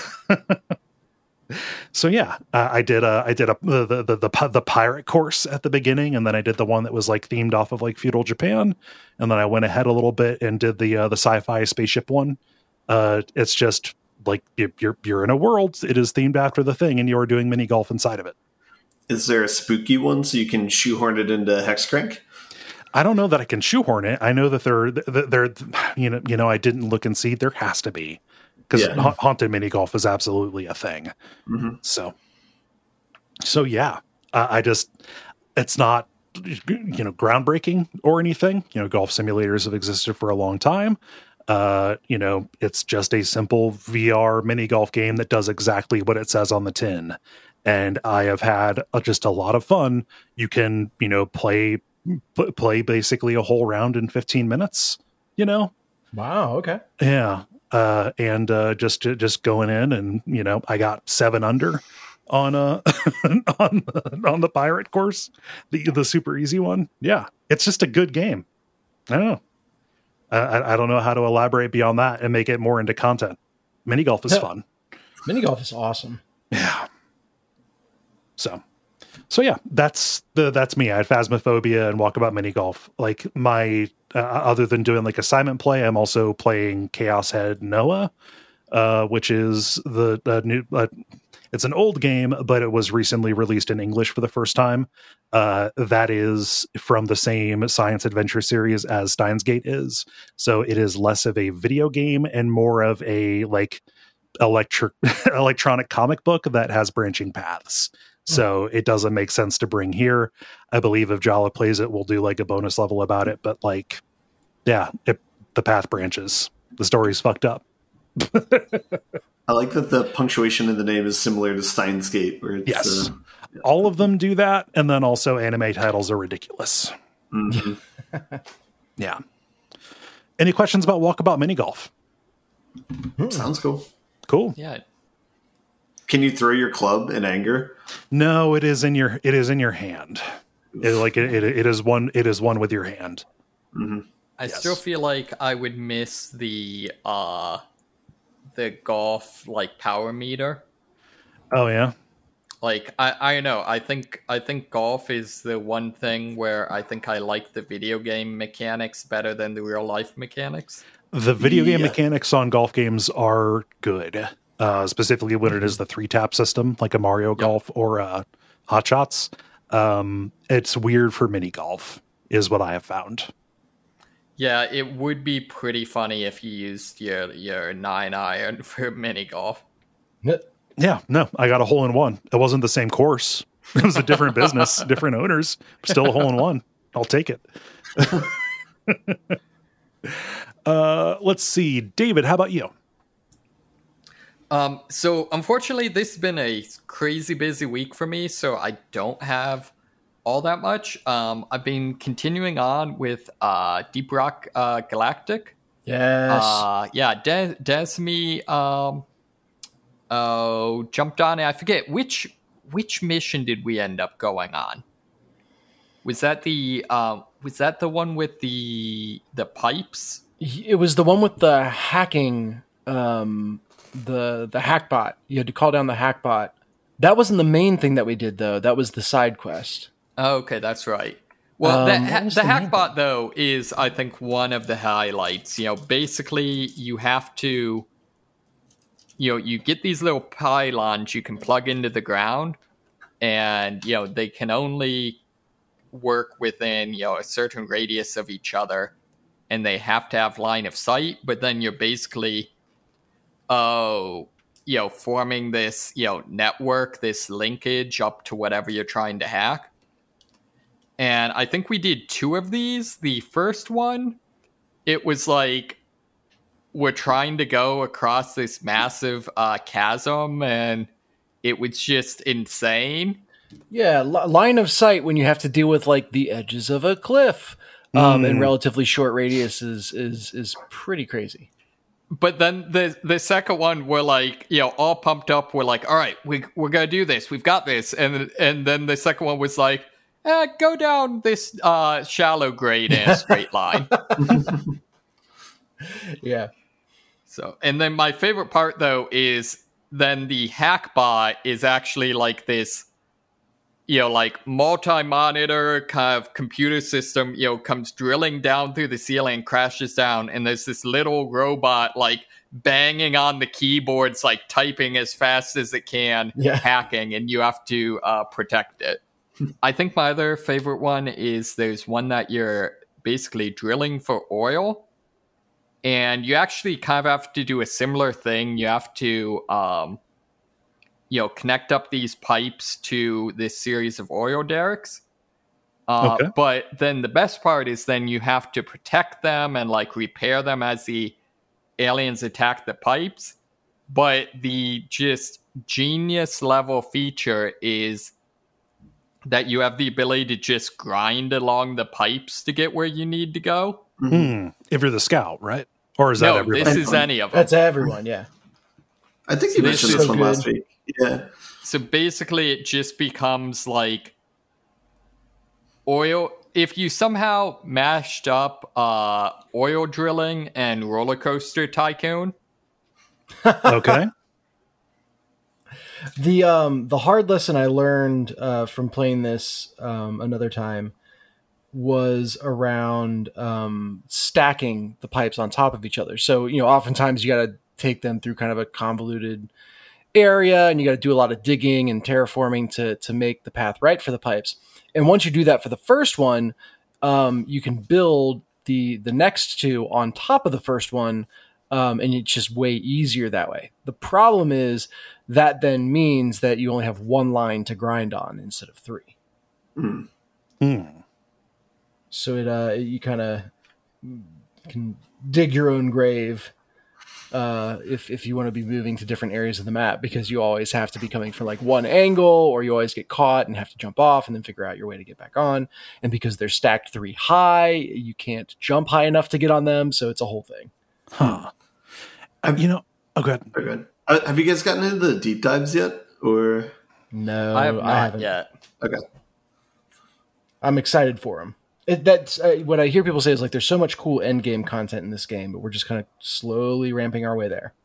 Mm-hmm. So yeah, uh, I did a I did a the, the the the pirate course at the beginning, and then I did the one that was like themed off of like feudal Japan, and then I went ahead a little bit and did the uh, the sci-fi spaceship one. Uh, it's just like you're you're in a world. It is themed after the thing, and you are doing mini golf inside of it. Is there a spooky one so you can shoehorn it into Hexcrank? I don't know that I can shoehorn it. I know that there there you know you know I didn't look and see. There has to be, because Yeah. ha- haunted mini golf is absolutely a thing. Mm-hmm. So so yeah, uh, I just it's not you know groundbreaking or anything. You know, golf simulators have existed for a long time. Uh, you know, it's just a simple V R mini golf game that does exactly what it says on the tin. And I have had uh, just a lot of fun. You can, you know, play p- play basically a whole round in fifteen minutes, you know? Wow. Okay. Yeah. Uh, and uh, just just going in and, you know, I got seven under on uh on on the pirate course, the the super easy one. Yeah. It's just a good game. I don't know. I, I don't know how to elaborate beyond that and make it more into content. Mini golf is Yeah. fun. Mini golf is awesome. Yeah. So, so yeah, that's the that's me. I had Phasmophobia and Walkabout Mini Golf. Like my uh, other than doing like assignment play, I'm also playing Chaos Head Noah, uh, which is the uh, new. Uh, it's an old game, but it was recently released in English for the first time. Uh, that is from the same science adventure series as Steins Gate is. So it is less of a video game and more of a like electric electronic comic book that has branching paths. So it doesn't make sense to bring here. I believe if Jala plays it, we'll do like a bonus level about it. But like, yeah, it, the path branches. The story's fucked up. I like that the punctuation in the name is similar to Steins Gate, where it's Yes. uh, All of them do that. And then also anime titles are ridiculous. mhm. Yeah. Any questions about Walkabout Mini Golf? Sounds cool. Cool. Yeah. Can you throw your club in anger? No, it is in your it is in your hand. It, like it, it, it is one it is one with your hand. Mm-hmm. I Yes. still feel like I would miss the uh the golf like power meter. Oh yeah. Like I, I know, I think I think golf is the one thing where I think I like the video game mechanics better than the real life mechanics. The video game Yeah. mechanics on golf games are good. Uh, specifically when it is the three tap system, like a Mario Golf or uh, Hot Shots. Um, it's weird for mini golf, is what I have found. Yeah, it would be pretty funny if you used your your nine iron for mini golf. Yeah, no, I got a hole in one. It wasn't the same course. It was a different business, different owners. Still a hole in one. I'll take it. uh, let's see, David. How about you? Um, so unfortunately, this has been a crazy busy week for me, so I don't have all that much. Um, I've been continuing on with uh, Deep Rock uh, Galactic. Yes. Uh, yeah, Des- Desmi um, oh, jumped on it. I forget which which mission did we end up going on. Was that the uh, was that the one with the the pipes? It was the one with the hacking, um, the the hackbot. You had to call down the hackbot. That wasn't the main thing that we did, though. That was the side quest. Oh, okay, that's right. Well, Um, the, what ha- was the the main hackbot though is, I think, one of the highlights. You know, basically, you have to, you know, you get these little pylons you can plug into the ground, and you know they can only work within you know a certain radius of each other, and they have to have line of sight. But then you're basically, oh, you know, forming this you know network, this linkage up to whatever you're trying to hack. And I think we did two of these. The first one, it was like we're trying to go across this massive uh, chasm, and it was just insane. Yeah, li- line of sight when you have to deal with like the edges of a cliff. um, Mm. and relatively short radius is is is pretty crazy. But then the the second one, we're like, you know, all pumped up. We're like, all right, we we're gonna do this. We've got this. And and then the second one was like, eh, go down this uh, shallow grade in a straight line. Yeah. So, and then my favorite part though is then the hack bot is actually like this, you know, like multi-monitor kind of computer system, you know, comes drilling down through the ceiling and crashes down. And there's this little robot like banging on the keyboards, like typing as fast as it can, Yeah. hacking, and you have to uh, protect it. I think my other favorite one is there's one that you're basically drilling for oil. And you actually kind of have to do a similar thing. You have to, um, you know, connect up these pipes to this series of oil derricks. Uh, Okay. But then the best part is then you have to protect them and like repair them as the aliens attack the pipes. But the just genius level feature is that you have the ability to just grind along the pipes to get where you need to go. Hmm. If you're the scout, right? Or is that No, everybody? this is any of them. That's everyone. Yeah. I think you This mentioned is this so one good. last week. Yeah. So basically, it just becomes like oil. If you somehow mashed up uh, oil drilling and roller coaster tycoon, Okay. The um the hard lesson I learned uh, from playing this um, another time was around um, stacking the pipes on top of each other. So you know, oftentimes you got to take them through kind of a convoluted area, and you got to do a lot of digging and terraforming to to make the path right for the pipes. And once you do that for the first one, um, you can build the the next two on top of the first one, um, and it's just way easier that way. The problem is that then means that you only have one line to grind on instead of three. Mm. Hmm. So it uh, you kind of can dig your own grave uh, if if you want to be moving to different areas of the map, because you always have to be coming from like one angle, or you always get caught and have to jump off and then figure out your way to get back on. And because they're stacked three high, you can't jump high enough to get on them. So it's a whole thing. Huh. Uh, you know, oh, good. Very good. Uh, have you guys gotten into the deep dives yet? Or No, I have not haven't. yet. okay. I'm excited for them. It, that's uh, what I hear people say is like, there's so much cool end game content in this game, but we're just kind of slowly ramping our way there.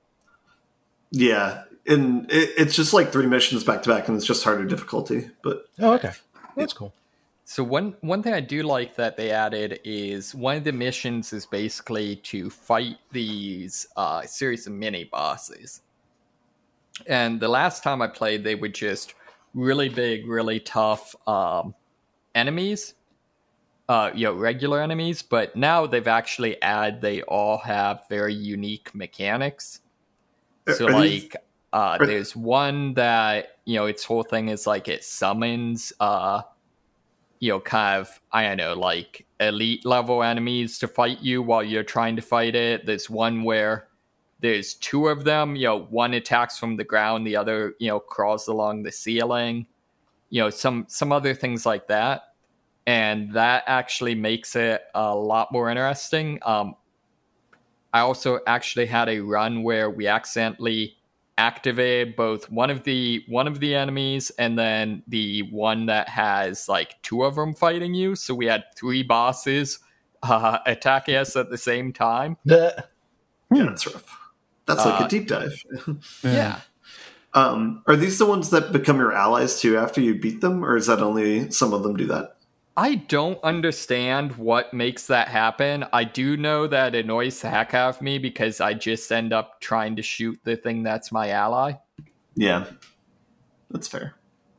Yeah. And it, it's just like three missions back to back, and it's just harder difficulty. But Oh, okay. That's cool. So one one thing I do like that they added is one of the missions is basically to fight these uh, series of mini bosses. And the last time I played, they were just really big, really tough um, enemies, uh, you know, regular enemies. But now they've actually added, they all have very unique mechanics. So Are like, these- uh, are- there's one that, you know, its whole thing is like it summons, uh, you know, kind of, I don't know, like elite level enemies to fight you while you're trying to fight it. There's one where there's two of them, you know, one attacks from the ground, the other, you know, crawls along the ceiling, you know, some, some other things like that. And that actually makes it a lot more interesting. Um, I also actually had a run where we accidentally activated both one of the one of the enemies and then the one that has like two of them fighting you. So we had three bosses uh, attacking us at the same time. The- yeah, that's rough. That's like Uh, a deep dive. Yeah. um, are these the ones that become your allies too after you beat them, or is that only some of them do that? I don't understand what makes that happen. I do know that it annoys the heck out of me because I just end up trying to shoot the thing that's my ally. Yeah, that's fair.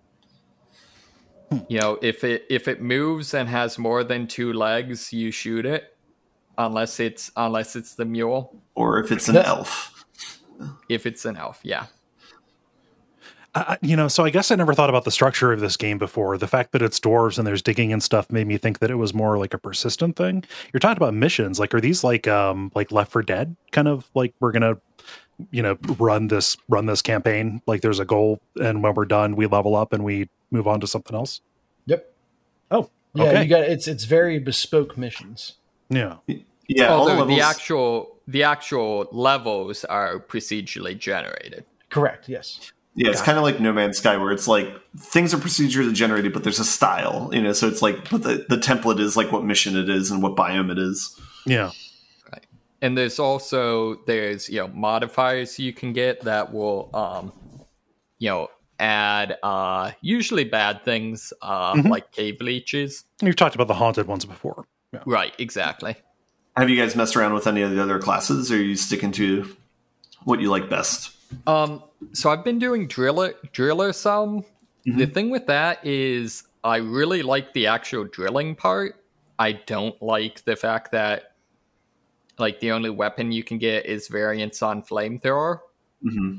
You know, if it if it moves and has more than two legs, you shoot it, unless it's unless it's the mule. Or if it's an elf. If it's an elf, yeah. Uh, you know, so I guess I never thought about the structure of this game before. The fact that it's dwarves and there's digging and stuff made me think that it was more like a persistent thing. You're talking about missions. Like, are these like um like Left four Dead kind of like we're gonna, you know, run this run this campaign? Like, there's a goal, and when we're done, we level up and we move on to something else. Yep. Oh, Yeah, Okay. you got it's it's very bespoke missions. Yeah. Yeah, all the Although levels. the actual the actual levels are procedurally generated. Correct. Yes. Yeah, it's kind of like No Man's Sky, where it's like things are procedurally generated, but there's a style, you know. So it's like, but the, the template is like what mission it is and what biome it is. Yeah. Right. And there's also there's you know modifiers you can get that will um you know add uh usually bad things uh Mhm. like cave leeches. You've talked about the haunted ones before. Yeah. Right. Exactly. Have you guys messed around with any of the other classes, or are you sticking to what you like best? Um, so I've been doing driller, driller some. Mhm. The thing with that is I really like the actual drilling part. I don't like the fact that like the only weapon you can get is variants on flamethrower. Mm-hmm.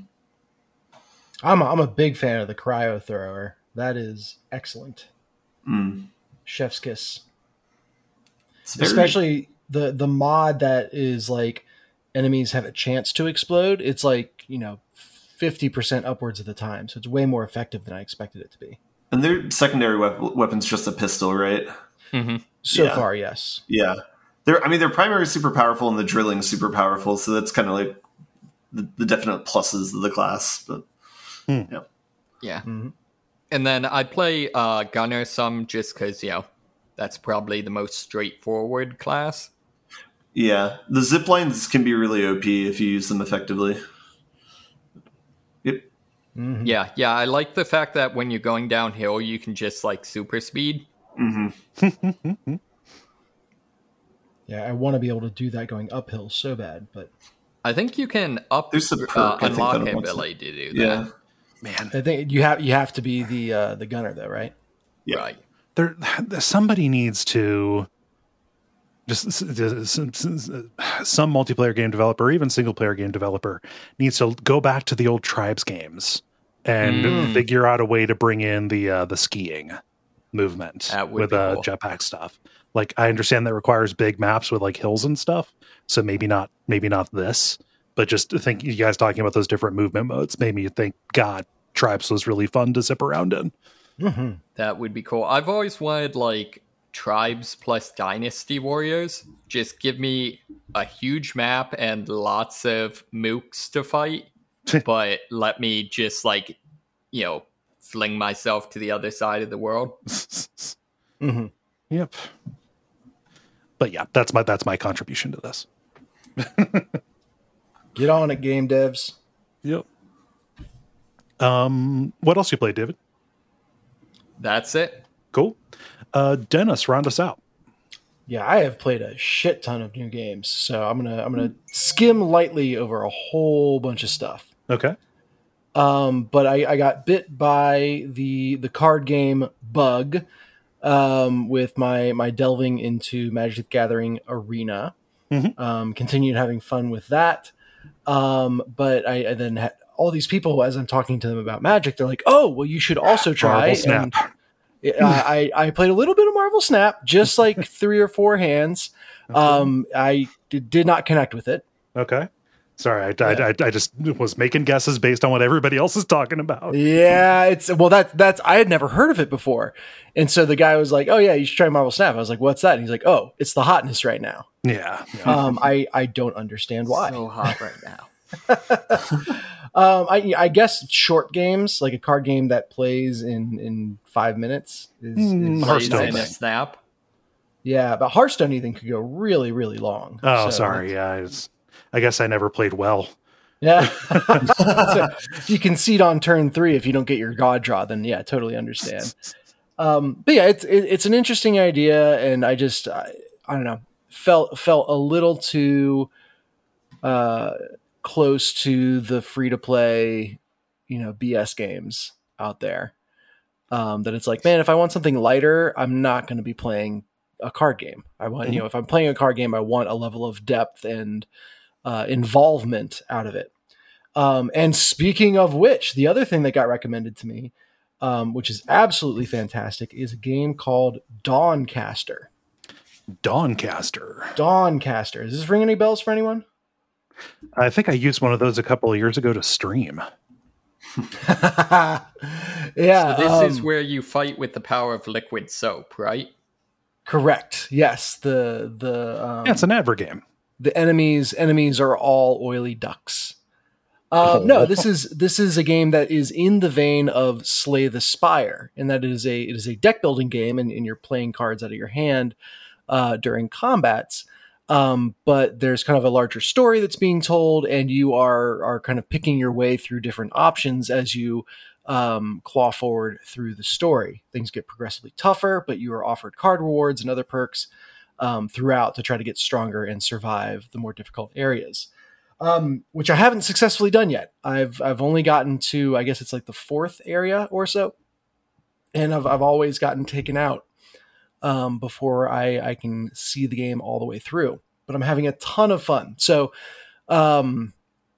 I'm a, I'm a big fan of the cryo thrower. That is excellent. Mm. Chef's kiss. It's very- Especially the the mod that is like enemies have a chance to explode. It's like, you know, fifty percent upwards of the time. So it's way more effective than I expected it to be. and their secondary wep- weapon's just a pistol, right? Mm-hmm. So Yeah. far, yes. Yeah, they're. I mean, their primary is super powerful, and the drilling is super powerful. So that's kind of like the, the definite pluses of the class. But yeah, Yeah. Mhm. And then I play uh, gunner some just because, you know, that's probably the most straightforward class. yeah, the zip lines can be really O P if you use them effectively. Yep. Mhm. Yeah. Yeah. I like the fact that when you're going downhill, you can just like super speed. Mm-hmm. Yeah, I want to be able to do that going uphill so bad, but I think you can up There's a perk, uh, I think, unlock that the unlocks it. ability to do that. Yeah. Man, I think you have you have to be the uh, the gunner though, right? Yeah. Right. there somebody needs to just some, some multiplayer game developer, or even single player game developer, needs to go back to the old Tribes games and Mm. figure out a way to bring in the uh, the skiing movement That would with be uh, cool. jetpack stuff. Like, I understand that requires big maps with like hills and stuff, so maybe not maybe not this, but just to think you guys talking about those different movement modes made me think, God, Tribes was really fun to zip around in. Mm-hmm. That would be cool. I've always wanted like Tribes plus Dynasty Warriors. Just give me a huge map and lots of mooks to fight, but let me just like, you know, fling myself to the other side of the world. Mm-hmm. Yep. But yeah, that's my that's my contribution to this. Get on it, game devs. Yep. Um, what else you played, David? That's it. Cool. Uh, Dennis, round us out. Yeah, I have played a shit ton of new games, so I'm gonna I'm gonna skim lightly over a whole bunch of stuff. Okay. Um, but I, I got bit by the the card game bug um, with my my delving into Magic the Gathering Arena. Mhm. Um, continued having fun with that. Um, but I, I then had all these people as I'm talking to them about Magic. They're like, "Oh, well, you should also try." Marvel Snap. And I, I I played a little bit of Marvel Snap, just like three or four hands. Um, I did, did not connect with it. Okay. Sorry, I, I, I, I just was making guesses based on what everybody else is talking about. Yeah, it's well that that's I had never heard of it before. And so the guy was like, "Oh yeah, you should try Marvel Snap." I was like, "What's that?" And he's like, "Oh, it's the hotness right now." Yeah. yeah. Um I I don't understand why. So hot right now. Um I I guess short games, like a card game that plays in in five minutes is, Hmm, is Hearthstone. Plays in a nice. snap. Yeah, but Hearthstone even could go really really long. Oh, So- sorry. Yeah, I, was, I guess I never played well. Yeah. So if you concede on turn three if you don't get your god draw, then yeah, totally understand. Um, but yeah, it's it, it's an interesting idea, and I just I, I don't know felt felt a little too uh, close to the free to play, you know, B S games out there. Um, that it's like, man, if I want something lighter, I'm not going to be playing a card game. I want, you know, if I'm playing a card game, I want a level of depth and uh, involvement out of it. Um, and speaking of which, the other thing that got recommended to me, um, which is absolutely fantastic, is a game called Dawncaster. Dawncaster. Dawncaster. Does this ring any bells for anyone? I think I used one of those a couple of years ago to stream. Yeah. So this um, is where you fight with the power of liquid soap, right? Correct. Yes. The the um, Yeah, it's an advert game. the enemies enemies are all oily ducks. Uh, Oh. No, this is this is a game that is in the vein of Slay the Spire, and that it is a it is a deck building game, and, and you're playing cards out of your hand uh, during combats. Um, but there's kind of a larger story that's being told, and you are are kind of picking your way through different options as you um, claw forward through the story. Things get progressively tougher, but you are offered card rewards and other perks um, throughout to try to get stronger and survive the more difficult areas. Um, which I haven't successfully done yet. I've I've only gotten to, I guess it's like the fourth area or so, and I've I've always gotten taken out um, before I I can see the game all the way through. But I'm having a ton of fun. So um,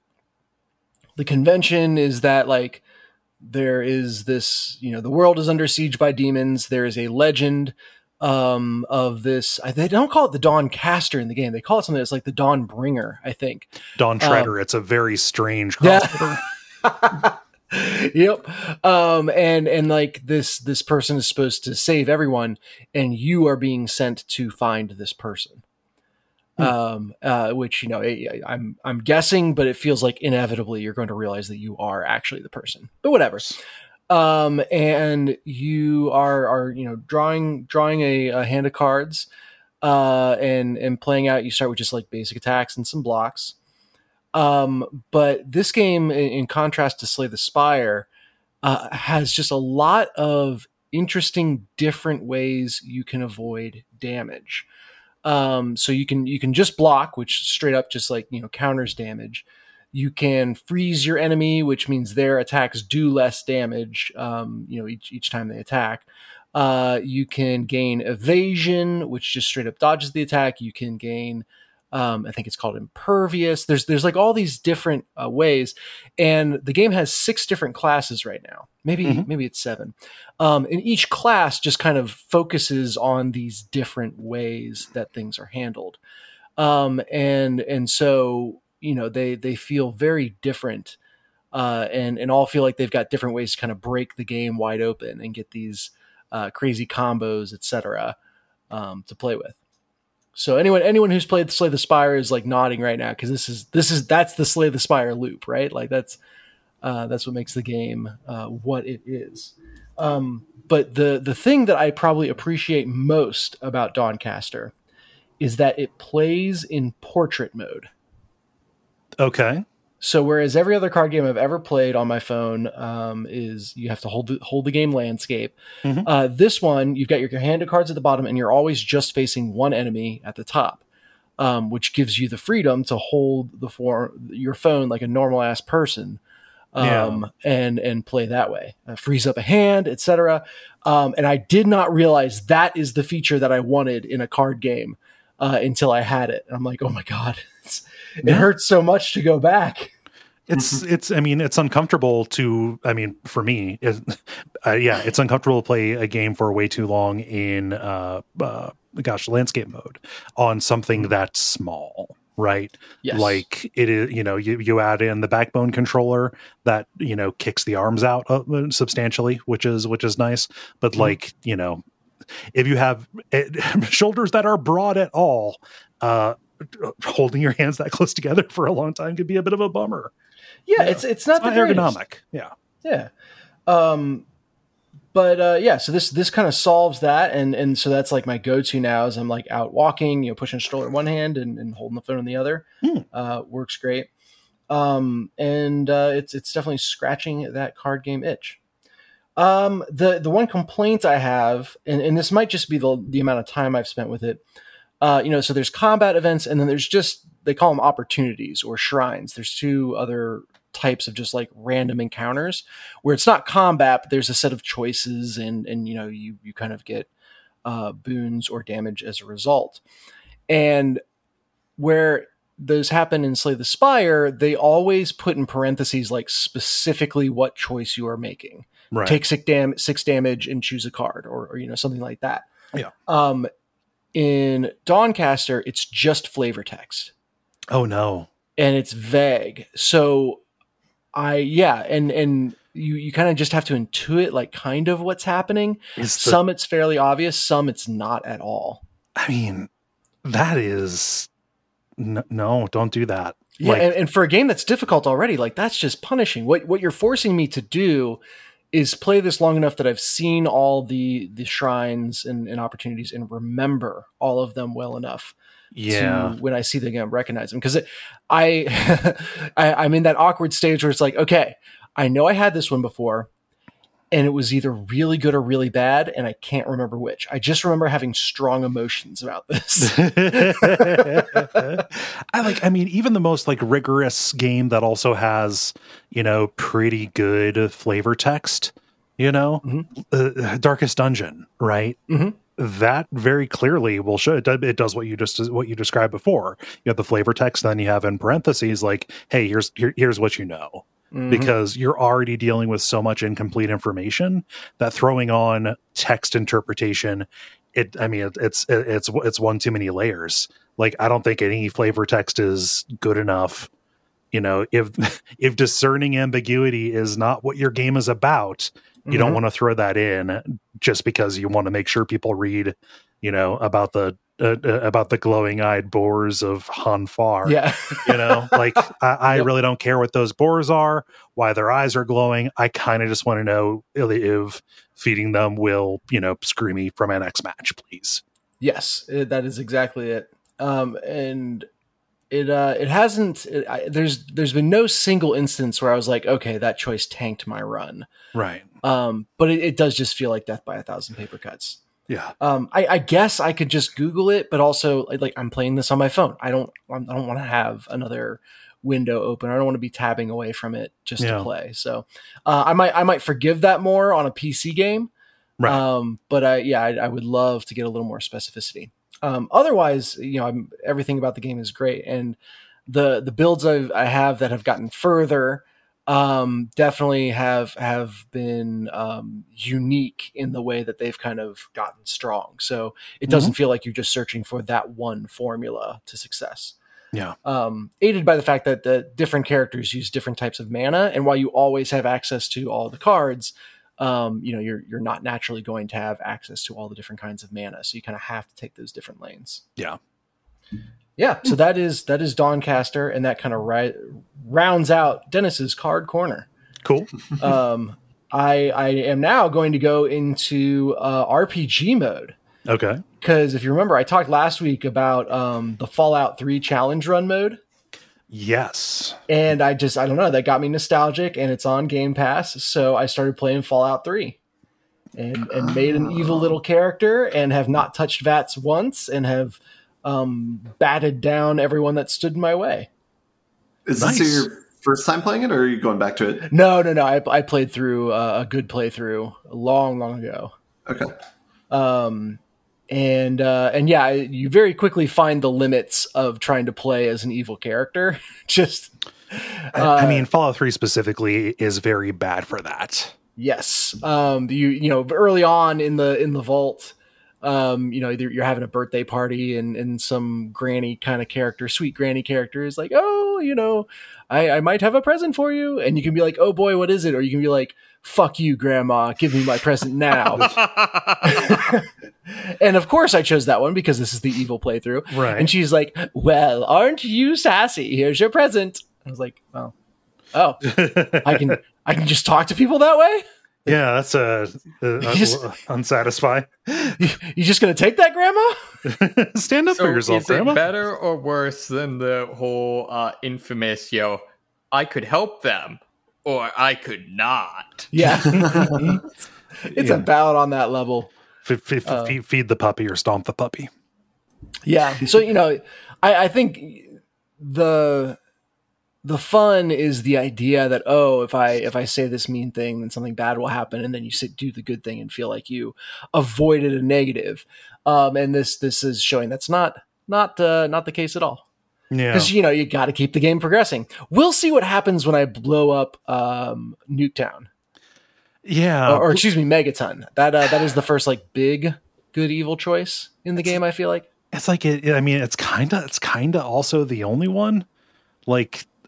the convention is that like there is this, you know, the world is under siege by demons. There is a legend um of this. They don't call it the Dawn Caster in the game. They call it something that's like the Dawn Bringer, I think. Dawn Treader. Um, it's a very strange crossover. Yeah. Yep. Um and and like this this person is supposed to save everyone, and you are being sent to find this person. Hmm. Um uh which, you know, I, I'm I'm guessing, but it feels like inevitably you're going to realize that you are actually the person. But whatever. Um, and you are, are, you know, drawing, drawing a, a hand of cards, uh, and, and playing out. You start with just like basic attacks and some blocks. Um, but this game, in, in contrast to Slay the Spire, uh, has just a lot of interesting, different ways you can avoid damage. Um, so you can, you can just block, which straight up just like, you know, counters damage. You can freeze your enemy, which means their attacks do less damage, um, you know, each each time they attack. Uh, you can gain evasion, which just straight up dodges the attack. You can gain, um, I think it's called impervious. There's there's like all these different uh, ways, and the game has six different classes right now. Maybe mm-hmm. maybe it's seven, um, and each class just kind of focuses on these different ways that things are handled, um, and and so. You know, they, they feel very different uh, and, and all feel like they've got different ways to kind of break the game wide open and get these uh, crazy combos, et cetera, um, to play with. So anyone, anyone who's played Slay the Spire is like nodding right now. Cause this is, this is, that's the Slay the Spire loop, right? Like that's, uh, that's what makes the game uh, what it is. Um, but the, the thing that I probably appreciate most about Dawn Caster is that it plays in portrait mode. Okay. So whereas every other card game I've ever played on my phone um, is you have to hold the, hold the game landscape. Mm-hmm. Uh, this one, you've got your, your hand of cards at the bottom, and you're always just facing one enemy at the top, um, which gives you the freedom to hold the for, your phone like a normal ass person, um, yeah. and and play that way. Uh, freeze up a hand, et cetera. Um, and I did not realize that is the feature that I wanted in a card game uh, until I had it. And I'm like, oh my god. It's, It yeah. hurts so much to go back. It's, it's, I mean, it's uncomfortable to, I mean, for me, it, uh, yeah, it's uncomfortable to play a game for way too long in, uh, uh gosh, landscape mode on something mm-hmm. that's small, right? Yes. Like it is, you know, you, you add in the backbone controller that, you know, kicks the arms out uh, substantially, which is, which is nice. But mm-hmm. like, you know, if you have it, shoulders that are broad at all, uh, holding your hands that close together for a long time could be a bit of a bummer. Yeah, yeah. it's it's not, it's not the ergonomic. Greatest. Yeah, yeah. Um, but uh, yeah, so this this kind of solves that, and and so that's like my go-to now. Is I'm like out walking, you know, pushing a stroller in one hand and, and holding the phone in the other. Hmm. Uh, works great. Um, and uh, it's it's definitely scratching that card game itch. Um, the the one complaint I have, and, and this might just be the the amount of time I've spent with it. Uh, you know, so there's combat events, and then there's just, they call them opportunities or shrines. There's two other types of just like random encounters where it's not combat, but there's a set of choices, and, and, you know, you, you kind of get uh, boons or damage as a result. And where those happen in Slay the Spire, they always put in parentheses, like specifically what choice you are making. Right. Take six, dam- six damage and choose a card, or, or, you know, something like that. Yeah. Um, In Dawn Caster, it's just flavor text. Oh no. And it's vague. So I, yeah. And, and you you kind of just have to intuit like kind of what's happening. Is the- some it's fairly obvious, some it's not at all. I mean, that is n- no, don't do that. Yeah, Like, and, and for a game that's difficult already, like that's just punishing. What what you're forcing me to do is play this long enough that I've seen all the the shrines and, and opportunities and remember all of them well enough. yeah, To, when I see them again, recognize them, because I, I I'm in that awkward stage where it's like, okay, I know I had this one before, and it was either really good or really bad, and I can't remember which. I just remember having strong emotions about this. I like, I mean, even the most like rigorous game that also has, you know, pretty good flavor text, you know, Mhm. uh, Darkest Dungeon, right? Mhm. That very clearly will show it. does- It does what you just what you described before. You have the flavor text, then you have in parentheses like, "Hey, here's here, here's what you know." Mhm. Because you're already dealing with so much incomplete information that throwing on text interpretation, it I mean it, it's it, it's it's one too many layers. Like, I don't think any flavor text is good enough. You know, if if discerning ambiguity is not what your game is about, you don't Mhm. want to throw that in just because you want to make sure people read, you know, about the uh, uh, about the glowing-eyed boars of Hanfar. Yeah. You know, like I, I Yep. really don't care what those boars are, why their eyes are glowing. I kind of just want to know if feeding them will, you know, screw me from an X match, please. Yes, it, that is exactly it. Um, and it uh, it hasn't. It, I, there's there's been no single instance where I was like, okay, that choice tanked my run. Right. Um, but it, it does just feel like death by a thousand paper cuts. Yeah. Um, I, I guess I could just Google it, but also like I'm playing this on my phone. I don't I don't want to have another window open. I don't want to be tabbing away from it just Yeah. to play. So uh, I might I might forgive that more on a P C game. Right. Um, but I, yeah, I, I would love to get a little more specificity. Um, otherwise, you know, I'm, everything about the game is great, and the the builds I've, I have that have gotten further um, definitely have have been um, unique in the way that they've kind of gotten strong. So it doesn't feel like you're just searching for that one formula to success. Yeah. Um, aided by the fact that the different characters use different types of mana, and while you always have access to all the cards, um, you know, you're you're not naturally going to have access to all the different kinds of mana, so you kind of have to take those different lanes. Yeah. Yeah, so that is that is Dawncaster, and that kind of ri- rounds out Dennis's card corner. Cool. Um, I I am now going to go into uh, R P G mode. Okay. Because if you remember, I talked last week about um, the Fallout three challenge run mode. Yes. And I just, I don't know, that got me nostalgic, and it's on Game Pass. So I started playing Fallout three and, and made an evil little character, and have not touched V A T S once, and have um, batted down everyone that stood in my way. Is Nice. this your first time playing it, or are you going back to it? No, no, no. I, I played through uh, a good playthrough long, long ago. Okay. Um, and uh, and yeah, you very quickly find the limits of trying to play as an evil character. Just I, I mean, Fallout three specifically is very bad for that. yes, um, you you know, early on in the in the vault, um, you know, either you're having a birthday party, and and some granny kind of character, sweet granny character, is like, oh, you know, I, I might have a present for you, and you can be like, oh boy, what is it? Or you can be like, fuck you, grandma, give me my present now. And of course I chose that one because this is the evil playthrough. Right. And she's like, well, aren't you sassy? Here's your present. I was like, well, oh, I can I can just talk to people that way? Yeah, that's a, a, a just- unsatisfying. You, you just gonna take that, grandma? Stand up So for yourself, is Grandma. it better or worse than the whole uh, infamous, yo, I could help them or I could not? Yeah. It's Yeah. about on that level. F- f- f- uh, feed, feed the puppy or stomp the puppy. Yeah. So, you know, I, I think the the fun is the idea that, oh, if I if I say this mean thing, then something bad will happen, and then you sit, do the good thing and feel like you avoided a negative. Um, and this this is showing that's not not uh, not the case at all. Yeah. Because you know you got to keep the game progressing. We'll see what happens when I blow up um, Nuketown, Yeah. or, or excuse me, Megaton. That uh, that is the first like big good evil choice in the game. I feel like. It's like it, I mean, it's kind of it's kind of also the only one. Like,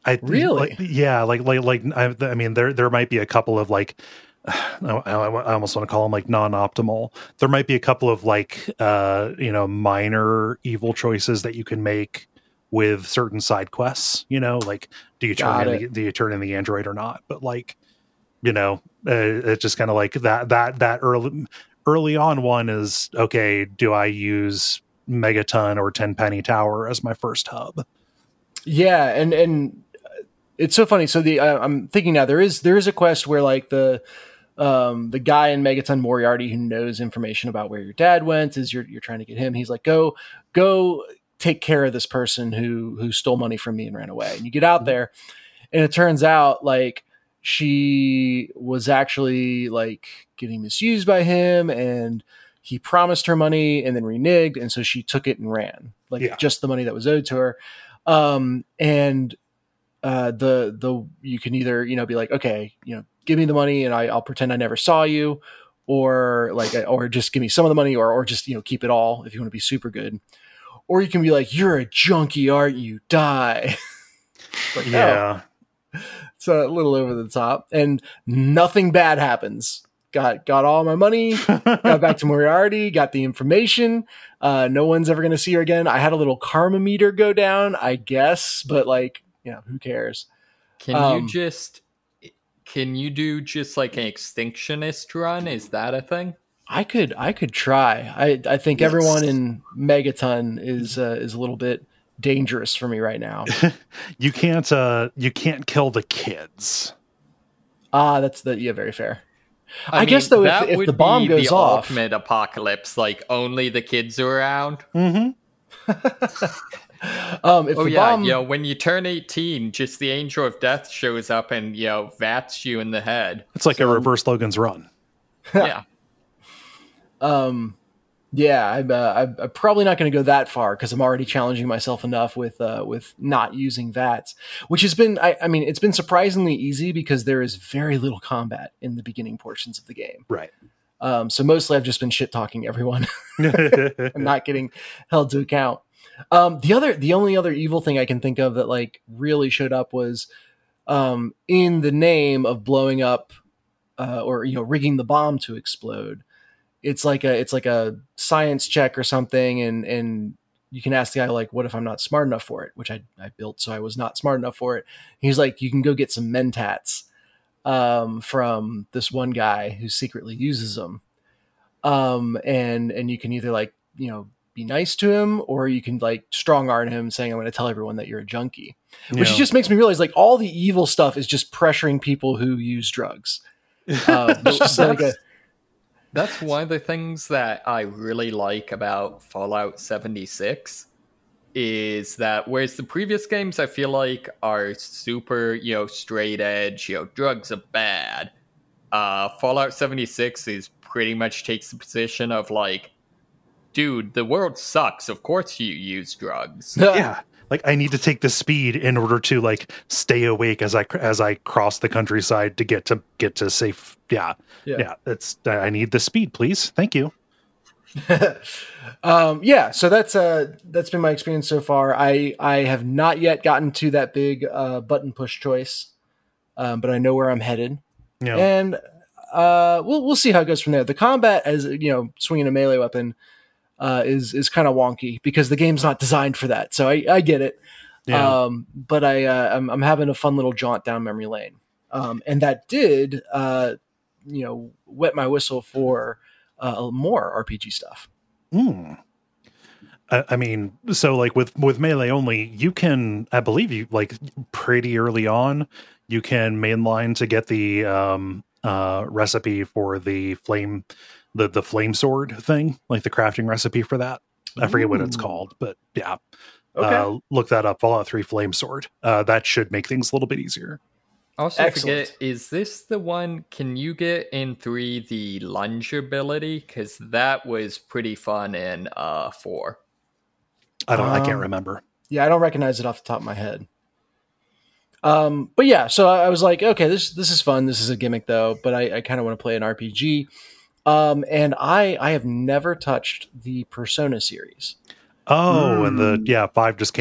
I Really? like, yeah, like like like I, I mean, there there might be a couple of like. I, I almost want to call them like non-optimal. There might be a couple of like uh, you know minor evil choices that you can make with certain side quests. You know, like do you turn Got in it. the, do you turn in the android or not? But like you know, uh, it's just kind of like that that that early early on one is okay. Do I use Megaton or Tenpenny Tower as my first hub? Yeah, and and it's so funny. So the uh, I'm thinking now there is there is a quest where like the um the guy in Megaton Moriarty who knows information about where your dad went is you're you're trying to get him. He's like, go go take care of this person who who stole money from me and ran away. And you get out there, and it turns out like she was actually like getting misused by him, and he promised her money and then reneged, and so she took it and ran, like Yeah. just the money that was owed to her. Um, and uh, the the you can either you know be like, okay, you know, give me the money and I, I'll pretend I never saw you, or like, or just give me some of the money, or or just you know keep it all if you want to be super good, or you can be like, you're a junkie, aren't you? Die. Like, oh. Yeah. It's a little over the top, and nothing bad happens. Got got all my money, got back to Moriarty, got the information. Uh, no one's ever going to see her again. I had a little karma meter go down, I guess, but like, you know, who cares? Can Um, you just can you do just like an extinctionist run? Is that a thing? I could I could try. I I think Yes. everyone in Megaton is uh, is a little bit dangerous for me right now. You can't uh you can't kill the kids. Ah, that's the yeah, very fair. I, mean, guess though, if, that if would the bomb be goes the off, ultimate apocalypse, like only the kids are around. Mm-hmm. um, if Oh the yeah, bomb, you know, when you turn eighteen, just the angel of death shows up and you know vats you in the head. It's like a reverse Logan's Run. Yeah. um, yeah, I'm, uh, I'm, I'm probably not going to go that far because I'm already challenging myself enough with uh, with not using V A Ts, which has been, I, I mean, it's been surprisingly easy because there is very little combat in the beginning portions of the game. Right. Um, so mostly I've just been shit talking everyone and not getting held to account. Um, the other, the only other evil thing I can think of that like really showed up was um, in the name of blowing up uh, or you know rigging the bomb to explode. It's like a it's like a science check or something, and and you can ask the guy like, what if I'm not smart enough for it? Which I I built, so I was not smart enough for it. He's like, you can go get some mentats um, from this one guy who secretly uses them, um, and and you can either like you know be nice to him, or you can like strong arm him, saying I'm going to tell everyone that you're a junkie, which Yeah. just makes me realize like all the evil stuff is just pressuring people who use drugs. Uh, it's just like a, That's one of the things that I really like about Fallout seventy-six is that whereas the previous games I feel like are super, you know, straight edge, you know, drugs are bad. Uh, Fallout seventy-six is pretty much takes the position of like, dude, the world sucks. Of course you use drugs. Yeah. Like I need to take the speed in order to like stay awake as I as I cross the countryside to get to get to safe. Yeah, Yeah. yeah. It's I need the speed, please. Thank you. um, yeah, so that's uh that's been my experience so far. I I have not yet gotten to that big uh, button push choice, um, but I know where I'm headed, Yeah, and uh, we'll we'll see how it goes from there. The combat, as you know, swinging a melee weapon, uh, is is kind of wonky because the game's not designed for that. So I, I get it, yeah. um, but I uh, I'm, I'm having a fun little jaunt down memory lane, um, and that did uh, you know wet my whistle for uh, more R P G stuff. Hmm. I, I mean, so like with with melee only, you can, I believe you like pretty early on, you can mainline to get the um uh recipe for the flame, the the flame sword thing, like the crafting recipe for that. I forget what it's Ooh. called, but yeah. Okay. Uh, look that up. Fallout three Flame Sword. Uh, that should make things a little bit easier. Also, Excellent. forget, is this the one, can you get in three the lunge ability? Because that was pretty fun in uh, four. I don't. I can't Um, remember. Yeah, I don't recognize it off the top of my head. Um, but yeah, so I was like, okay, this this is fun. This is a gimmick though, but I, I kind of want to play an R P G. Um, and I I have never touched the Persona series. Oh, and the Hmm. yeah five just came out.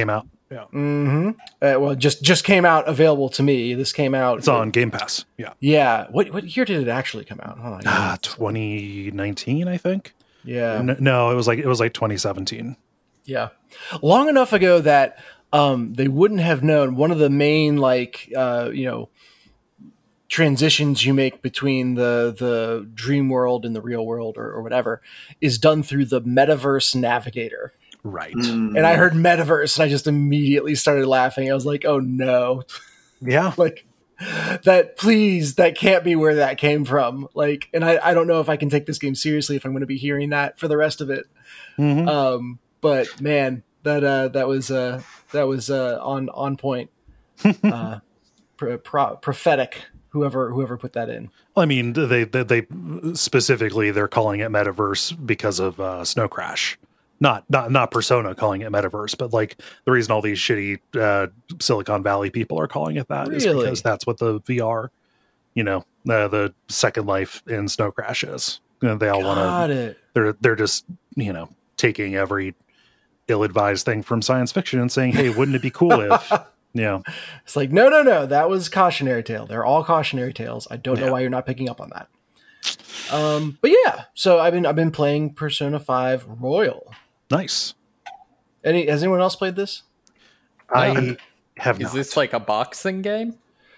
Yeah, Mm-hmm. Uh, well, just just came out available to me. This came out. it's on Game Pass. Yeah, Yeah. What what year did it actually come out? Hold on. ah, twenty nineteen, I think. Yeah. No, no, it was like it was like twenty seventeen. Yeah. Long enough ago that um, they wouldn't have known one of the main like uh, you know transitions you make between the the dream world and the real world or, or whatever is done through the metaverse navigator. Right. Mm. And I heard metaverse and I just immediately started laughing. I was like, oh no. Yeah. Like that, please, that can't be where that came from. Like, and I, I don't know if I can take this game seriously if I'm going to be hearing that for the rest of it. Mhm. Um, but man, that, uh, that was, uh, that was, uh, on, on point, uh, pro- pro- prophetic, whoever, whoever put that in. Well, I mean, they, they they specifically they're calling it metaverse because of uh, Snow Crash, not not not Persona calling it metaverse, but like the reason all these shitty uh, Silicon Valley people are calling it that is Really? because that's what the V R, you know, uh, the Second Life in Snow Crash is. You know, they all want Got to. it. They're they're just you know taking every ill-advised thing from science fiction and saying, hey, wouldn't it be cool if. Yeah. It's like, no, no, no. That was cautionary tale. They're all cautionary tales. I don't Yeah. know why you're not picking up on that. Um, but yeah, so I've been I've been playing Persona five Royal. Nice. Any has anyone else played this? I have Is not. this like a boxing game?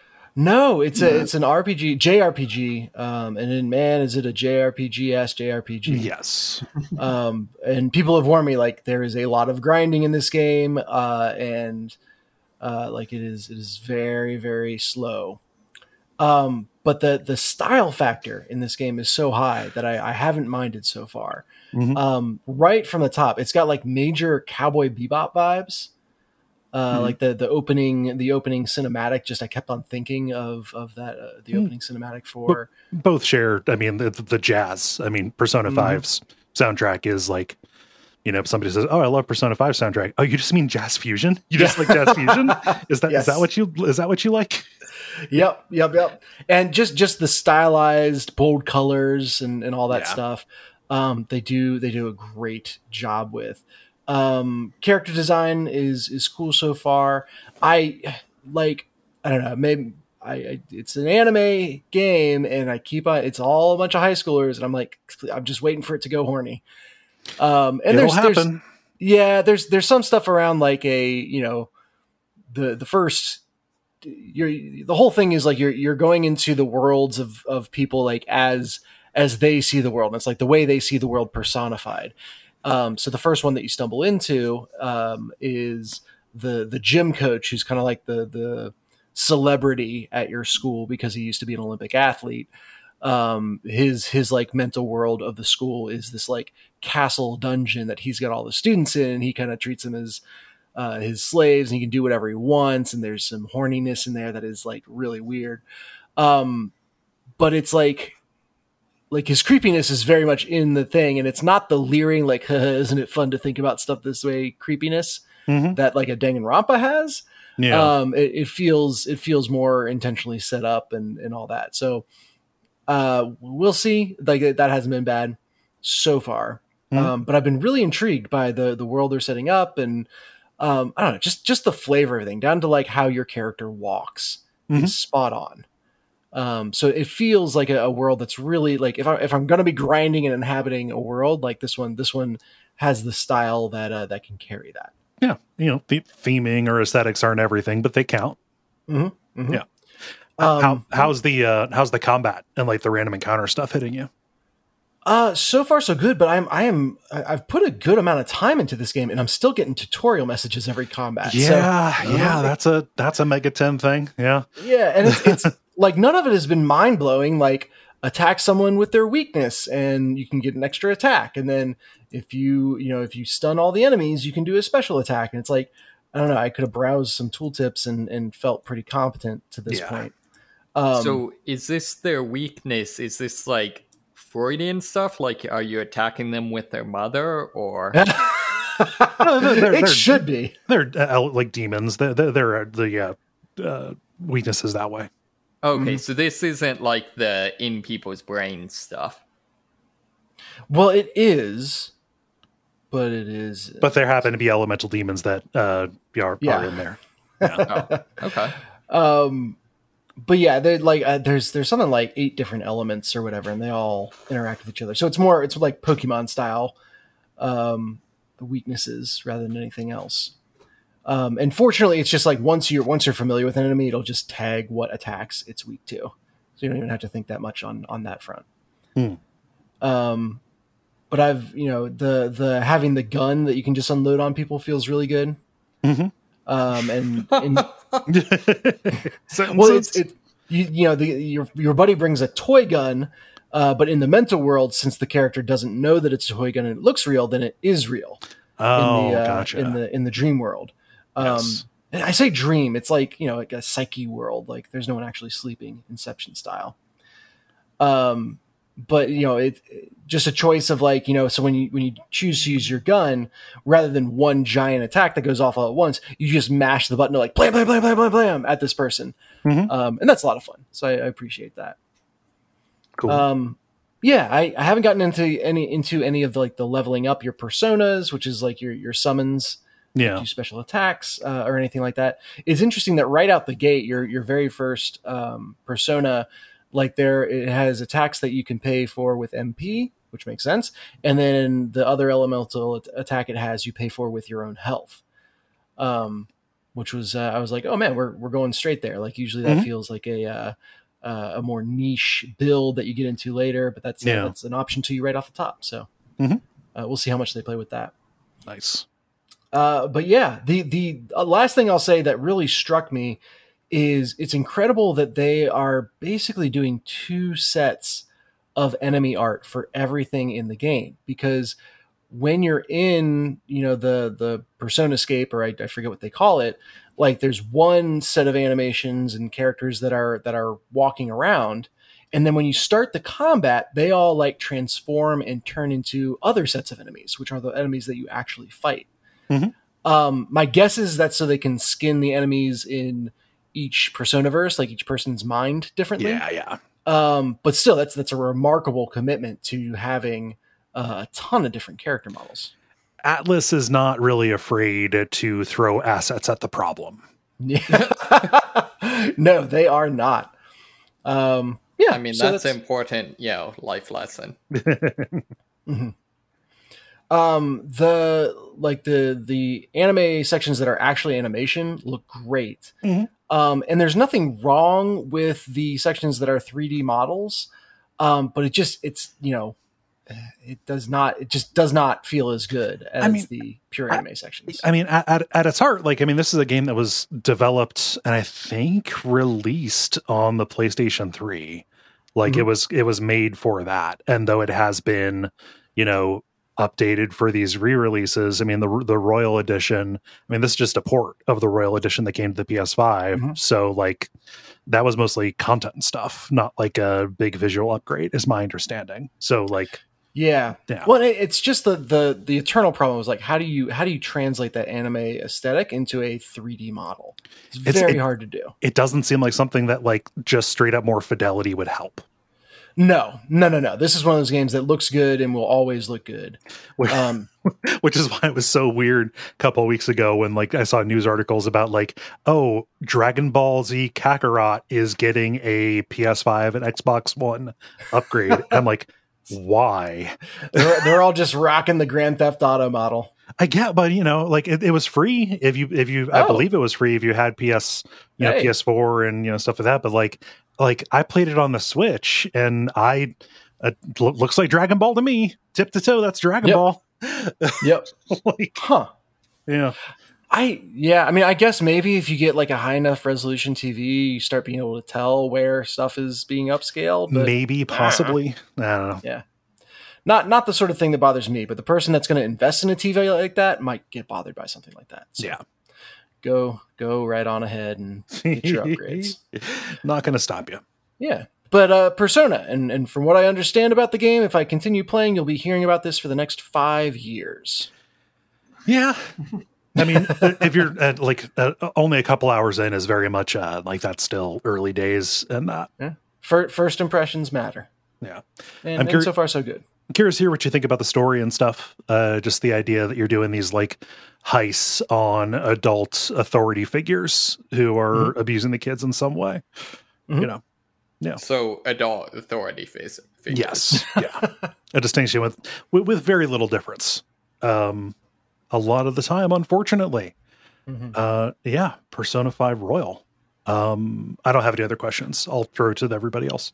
No, it's a it's an R P G, J R P G. Um, and then man, is it a J R P G ass J R P G? Yes. Um, and people have warned me like there is a lot of grinding in this game, uh, and uh, like it is it is very very slow. Um, but the the style factor in this game is so high that I, I haven't minded so far. Mhm. Um, right from the top, it's got like major Cowboy Bebop vibes. Uh, Mhm. Like the the opening the opening cinematic. Just I kept on thinking of of that uh, the Hmm. opening cinematic for. Both share, I mean, the, the jazz. I mean, Persona Mhm. five's soundtrack is like, you know, if somebody says, oh, I love Persona five soundtrack. Oh, you just mean jazz fusion? You just like jazz fusion? Is that Yes. is that what you is that what you like? Yep, yep, yep. And just just the stylized bold colors and, and all that Yeah. stuff. Um, they do they do a great job with. Um, character design is is cool so far. I like I don't know, maybe I, I it's an anime game and I keep on it's all a bunch of high schoolers and I'm like I'm just waiting for it to go horny. Um and It'll there's there's happen. yeah, there's there's some stuff around like a, you know, the the first you're the whole thing is like you're you're going into the worlds of of people like as as they see the world. And it's like the way they see the world personified. Um, so the first one that you stumble into um, is the the gym coach, who's kind of like the the celebrity at your school because he used to be an Olympic athlete. Um, his his like mental world of the school is this like castle dungeon that he's got all the students in, and he kind of treats them as uh, his slaves, and he can do whatever he wants. And there's some horniness in there that is like really weird. Um, but it's like. Like his creepiness is very much in the thing, and it's not the leering, like, isn't it fun to think about stuff this way creepiness Mhm. that like a Danganronpa has. Yeah. Um, it, it feels it feels more intentionally set up and, and all that. So uh, we'll see. Like that hasn't been bad so far. Mhm. Um, but I've been really intrigued by the the world they're setting up, and um, I don't know, just just the flavor of everything, down to like how your character walks Mhm. is spot on. Um, so it feels like a, a world that's really like if I if I'm gonna be grinding and inhabiting a world like this one, this one has the style that uh, that can carry that. Yeah. You know, the theming or aesthetics aren't everything, but they count. Mm-hmm, mm-hmm. Yeah. Um, How how's the uh how's the combat and like the random encounter stuff hitting you? Uh, so far so good, but I'm I am I- I've put a good amount of time into this game, and I'm still getting tutorial messages every combat. So, Yeah, yeah, that's a that's a Mega ten thing. Yeah. yeah, and it's it's like none of it has been mind blowing. Like attack someone with their weakness, and you can get an extra attack, and then if you you know if you stun all the enemies, you can do a special attack, and it's like I don't know. I could have browsed some tooltips and and felt pretty competent to this Yeah. point. Um, So is this their weakness? Is this like Freudian stuff? Like, are you attacking them with their mother, or they're- they're- it should be. They're uh, like demons. They're they're, they're uh, the uh, uh, weaknesses that way. okay? Mm-hmm. So this isn't like the in people's brains stuff. Well, it is, but it is. But there happen to be elemental demons that uh, are, Yeah. are in there. Yeah. Oh, okay. Um, but yeah, they like uh, there's there's something like eight different elements or whatever, and they all interact with each other. So it's more it's like Pokemon style um, weaknesses rather than anything else. Um, and fortunately, it's just like once you're once you're familiar with an enemy, it'll just tag what attacks it's weak to. So you don't even have to think that much on on that front. Hmm. Um, but I've you know the the having the gun that you can just unload on people feels really good. Mm-hmm. Um, and, and Sentences. well, it's it you, you know the your your buddy brings a toy gun, uh, but in the mental world, since the character doesn't know that it's a toy gun and it looks real, then it is real. oh, in the, uh, gotcha. in the in the dream world. Um, Yes. and I say dream, it's like you know like a psyche world. Like there's no one actually sleeping, Inception style. Um, but you know it just a choice of like you know so when you when you choose to use your gun rather than one giant attack that goes off all at once, you just mash the button to like blam blam blam blam blam blam at this person. Mhm. Um, and that's a lot of fun. So I, I appreciate that. Cool. Um, yeah, I, I haven't gotten into any into any of the like the leveling up your personas, which is like your your summons, yeah. do special attacks uh, or anything like that. It's interesting that right out the gate, your your very first um, persona, like there it has attacks that you can pay for with M P, which makes sense, and then the other elemental at- attack it has you pay for with your own health. Um, which was uh, I was like, oh man, we're we're going straight there. Like usually that Mhm. feels like a uh, uh, a more niche build that you get into later, but that's Yeah. that's an option to you right off the top. So Mhm. uh, we'll see how much they play with that. Nice. Uh, but yeah, the the uh, last thing I'll say that really struck me is it's incredible that they are basically doing two sets of enemy art for everything in the game, because when you're in, you know, the the Personascape, or I, I forget what they call it, like there's one set of animations and characters that are that are walking around, and then when you start the combat, they all like transform and turn into other sets of enemies, which are the enemies that you actually fight. Mhm. Um, my guess is that so they can skin the enemies in each Personaverse, like each person's mind differently. Yeah, yeah. Um, but still, that's that's a remarkable commitment to having uh, a ton of different character models. Atlas is not really afraid to throw assets at the problem. No, they are not. Um, yeah, I mean, so that's, important, you know, life lesson. Mhm. Um, the like the the anime sections that are actually animation look great. Mhm. Um, and there's nothing wrong with the sections that are three D models. Um, but it just it's you know it does not it just does not feel as good as I mean, the pure anime sections. I mean, at, at, at its heart, like, I mean, this is a game that was developed and I think released on the PlayStation three. Like Mhm. it was, it was made for that. And though it has been, you know, updated for these re-releases, I mean, the the Royal Edition, I mean, this is just a port of the Royal Edition that came to the P S five. Mhm. So like that was mostly content stuff, not like a big visual upgrade is my understanding. So like, Yeah. Yeah. Well, it- it's just the, the the eternal problem was like how do you how do you translate that anime aesthetic into a three D model? It's It's- very it- hard to do. it doesn't seem like something that like just straight up more fidelity would help. No, no, no, no. This is one of those games that looks good and will always look good. Um, Which is why it was so weird a couple of weeks ago when like I saw news articles about like, oh, Dragon Ball Z Kakarot is getting a P S five and Xbox One upgrade. I'm like, why? they're, they're all just rocking the Grand Theft Auto model. I get, but you know, like it, it was free if you if you I Oh. believe it was free if you had P S, you know, Hey. P S four and you know stuff like that. But like like I played it on the Switch and I it lo- looks like Dragon Ball to me, tip to toe. That's Dragon Yep. Ball. Yep. Like, Huh. yeah. I yeah, I mean, I guess maybe if you get like a high enough resolution T V, you start being able to tell where stuff is being upscaled. But Maybe, possibly. I don't know. not not the sort of thing that bothers me. But the person that's going to invest in a T V like that might get bothered by something like that. So Yeah. go go right on ahead and get your upgrades. Not going to stop you. Yeah. But uh, Persona, and, and from what I understand about the game, if I continue playing, you'll be hearing about this for the next five years. Yeah. I mean, if you're at like uh, only a couple hours in is very much uh, like that's still early days and that. Fir- First impressions matter. Yeah. And, I'm and curi- so far, so good. I'm curious to hear what you think about the story and stuff. Uh, just the idea that you're doing these like heists on adult authority figures who are mm-hmm. abusing the kids in some way. Mm-hmm. You know, yeah. So adult authority figures. Yes, yeah. A distinction with, with with very little difference. Um, a lot of the time, unfortunately. Mm-hmm. Uh, yeah, Persona five Royal. Um, I don't have any other questions. I'll throw it to everybody else.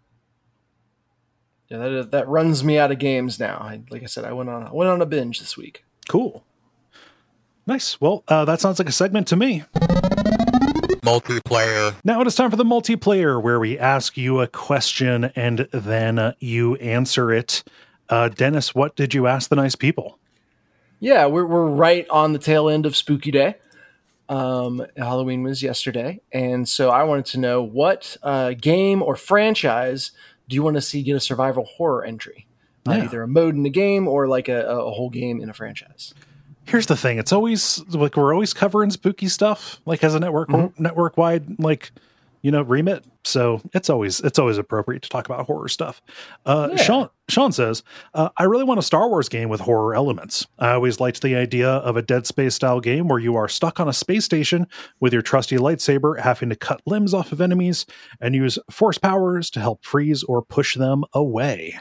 Yeah, that that runs me out of games now. I, like I said, I went on I went on a binge this week. Cool, nice. Well, uh, that sounds like a segment to me. Multiplayer. Now it is time for the multiplayer, where we ask you a question and then uh, you answer it. Uh, Dennis, what did you ask the nice people? Yeah, we're we're right on the tail end of Spooky Day. Um, Halloween was yesterday, and so I wanted to know what uh, game or franchise do you want to see get a survival horror entry? Uh, yeah. Either a mode in the game or like a, a whole game in a franchise. Here's the thing. It's always like, we're always covering spooky stuff, like as a network, mm-hmm. network wide, like, you know, remit. So it's always, it's always appropriate to talk about horror stuff. Uh, yeah. Sean, Sean says, uh, I really want a Star Wars game with horror elements. I always liked the idea of a Dead Space style game where you are stuck on a space station with your trusty lightsaber, having to cut limbs off of enemies and use force powers to help freeze or push them away.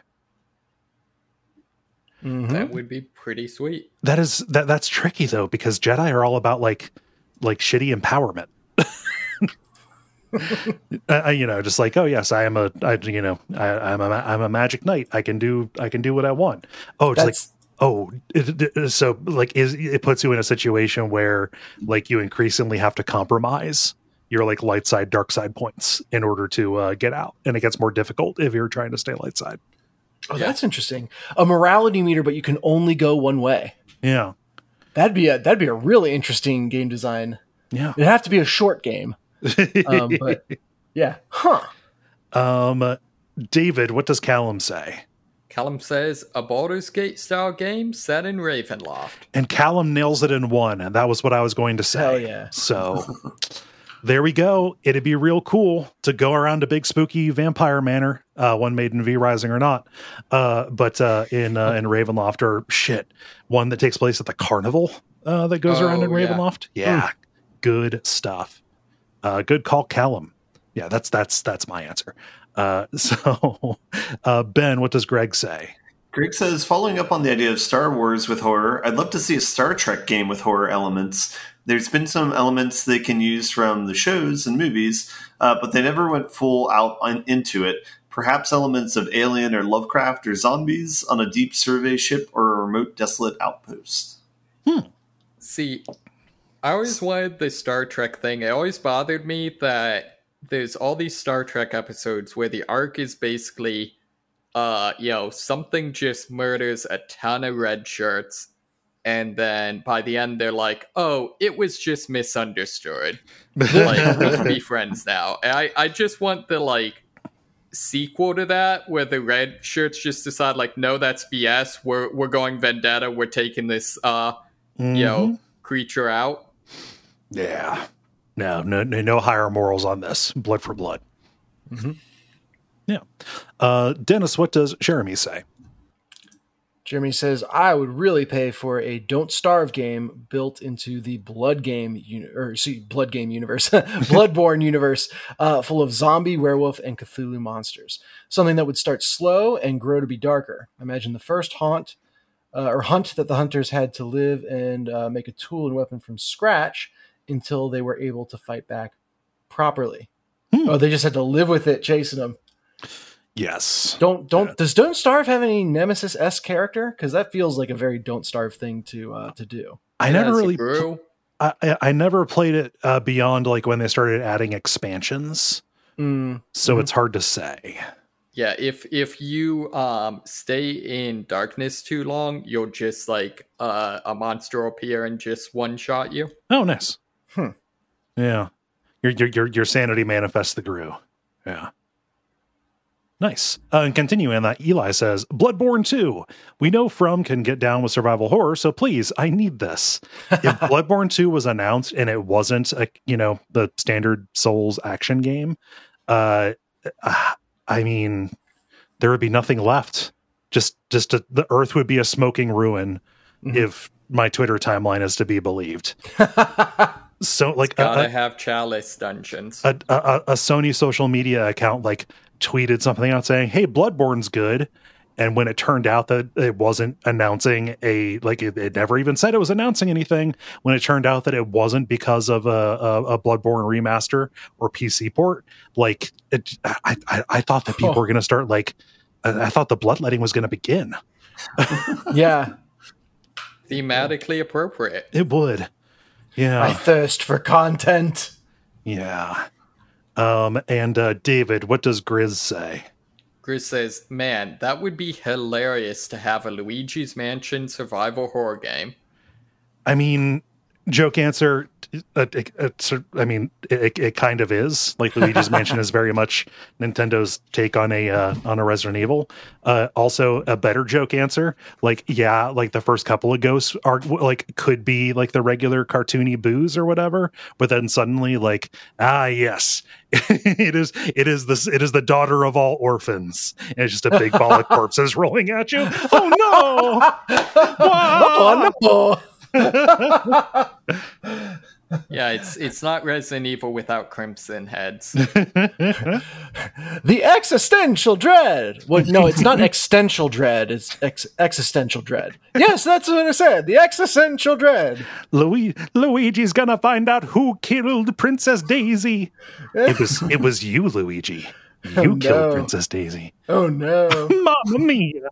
Mm-hmm. That would be pretty sweet. That is, that that's tricky though, because Jedi are all about like, like shitty empowerment. uh, you know, just like, oh yes, I am a, I, you know, I, I'm a, I'm a magic knight. I can do, I can do what I want. Oh, it's That's... like, oh, it, it, so like, is it puts you in a situation where like you increasingly have to compromise your like light side, dark side points in order to uh, get out, and it gets more difficult if you're trying to stay light side. Oh, yeah. That's interesting. A morality meter, but you can only go one way. Yeah, that'd be a that'd be a really interesting game design. Yeah, it'd have to be a short game. um, but yeah, huh? Um, David, what does Callum say? Callum says a Baldur's Gate style game set in Ravenloft, and Callum nails it in one, and that was what I was going to say. Hell yeah! So there we go. It'd be real cool to go around a big spooky vampire manor, uh, one made in V Rising or not, uh, but uh, in uh, in Ravenloft, or shit, one that takes place at the carnival uh, that goes oh, around in Ravenloft. Yeah, yeah. Mm. Good stuff. Uh, good call, Callum. Yeah, that's that's that's my answer. Uh, so, uh, Ben, what does Greg say? Greg says, following up on the idea of Star Wars with horror, I'd love to see a Star Trek game with horror elements. There's been some elements they can use from the shows and movies, uh, but they never went full out on, into it. Perhaps elements of Alien or Lovecraft or zombies on a deep survey ship or a remote desolate outpost. Hmm. See, I always wanted the Star Trek thing. It always bothered me that there's all these Star Trek episodes where the arc is basically, uh, you know, something just murders a ton of red shirts, and then by the end they're like, oh, it was just misunderstood. Like, we can be friends now. And I, I just want the, like, sequel to that, where the red shirts just decide, like, no, that's B S. We're, we're going vendetta. We're taking this, uh, mm-hmm. you know, creature out. Yeah. No, no, no, no higher morals on this. Blood for blood. Mm-hmm. Yeah. Uh, Dennis, what does Jeremy say? Jeremy says, I would really pay for a Don't Starve game built into the Blood Game, uni- or see, Blood Game universe, Bloodborne universe, uh, full of zombie, werewolf, and Cthulhu monsters. Something that would start slow and grow to be darker. Imagine the first haunt uh, or hunt that the hunters had to live and uh, make a tool and weapon from scratch until they were able to fight back properly. Hmm. Oh, they just had to live with it, chasing them. Yes. Don't don't yeah. Does Don't Starve have any Nemesis-esque character? Because that feels like a very Don't Starve thing to uh, to do. I yeah, never really. Pl- I I never played it uh, beyond like when they started adding expansions. Mm. So mm-hmm. it's hard to say. Yeah, if if you um stay in darkness too long, you'll just like uh, a monster appear and just one shot you. Oh, nice. Hmm. Yeah, your your your your sanity manifests the Gru. Yeah. Nice. Uh, and continuing that, Eli says, Bloodborne two. We know From can get down with survival horror, so please, I need this. If Bloodborne two was announced and it wasn't, a, you know, the standard Souls action game, uh, I mean, there would be nothing left just just a, the Earth would be a smoking ruin mm-hmm. if my Twitter timeline is to be believed. So like, it's gotta a, have Chalice dungeons. A, a, a Sony social media account like tweeted something out saying, "Hey, Bloodborne's good." And when it turned out that it wasn't announcing a, like it, it never even said it was announcing anything, when it turned out that it wasn't because of a, a, a Bloodborne remaster or P C port, like it, I, I, I thought that people oh. were going to start like, I, I thought the bloodletting was going to begin. Yeah. Thematically appropriate. It would. Yeah. I thirst for content. Yeah. Um, and uh, David, what does Grizz say? Grizz says, man, that would be hilarious to have a Luigi's Mansion survival horror game. I mean, joke answer, uh, it, it, I mean, it, it kind of is. Like, Luigi's Mansion is very much Nintendo's take on a uh, on a Resident Evil. Uh, also, a better joke answer, like, yeah, like the first couple of ghosts are, like, could be, like, the regular cartoony boos or whatever, but then suddenly, like, ah, yes, it is it is this it is the daughter of all orphans, and it's just a big ball of corpses rolling at you. Oh no! Wow. Oh no! Yeah, it's it's not Resident Evil without Crimson Heads. The existential dread. Well, no, it's not existential dread. It's ex- existential dread. Yes, that's what I said. The existential dread. Lu- Luigi's gonna find out who killed Princess Daisy. It was it was you, Luigi. You oh, killed no. Princess Daisy. Oh no, Mamma mia!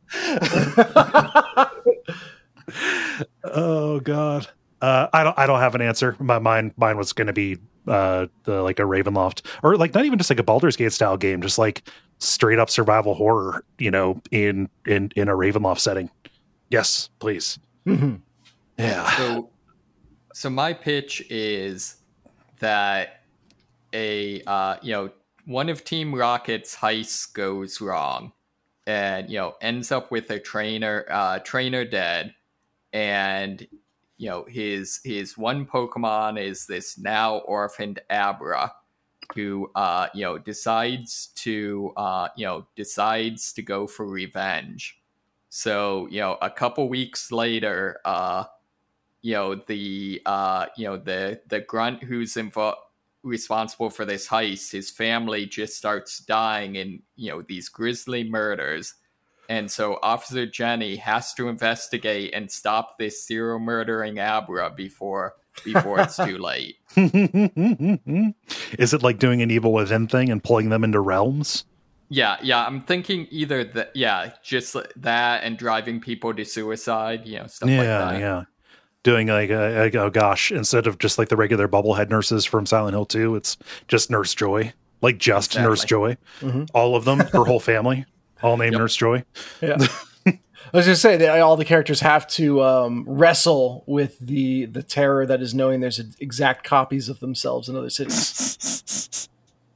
Oh God. Uh, I don't. I don't have an answer. My mine. Mine was going to be uh, the, like a Ravenloft, or like not even just like a Baldur's Gate style game, just like straight up survival horror. You know, in in in a Ravenloft setting. Yes, please. Mm-hmm. Yeah. So, so my pitch is that a uh, you know one of Team Rocket's heists goes wrong, and you know ends up with a trainer uh, trainer dead, and you know, his his one Pokemon is this now orphaned Abra, who uh, you know decides to uh, you know decides to go for revenge. So you know, a couple weeks later, uh, you know the uh, you know the the grunt who's invo- responsible for this heist, his family just starts dying in you know these grisly murders. And so Officer Jenny has to investigate and stop this serial murdering Abra before before it's too late. Is it like doing an Evil Within thing and pulling them into realms? Yeah, yeah. I'm thinking either that, yeah, just that and driving people to suicide, you know, stuff yeah, like that. Yeah, yeah. Doing like, a, like, oh gosh, instead of just like the regular bubblehead nurses from Silent Hill two, it's just Nurse Joy. Like just exactly. Nurse Joy. Mm-hmm. All of them, her whole family. All named yep. Nurse Joy. Yeah. I was going to say that all the characters have to um, wrestle with the the terror that is knowing there's exact copies of themselves in other cities.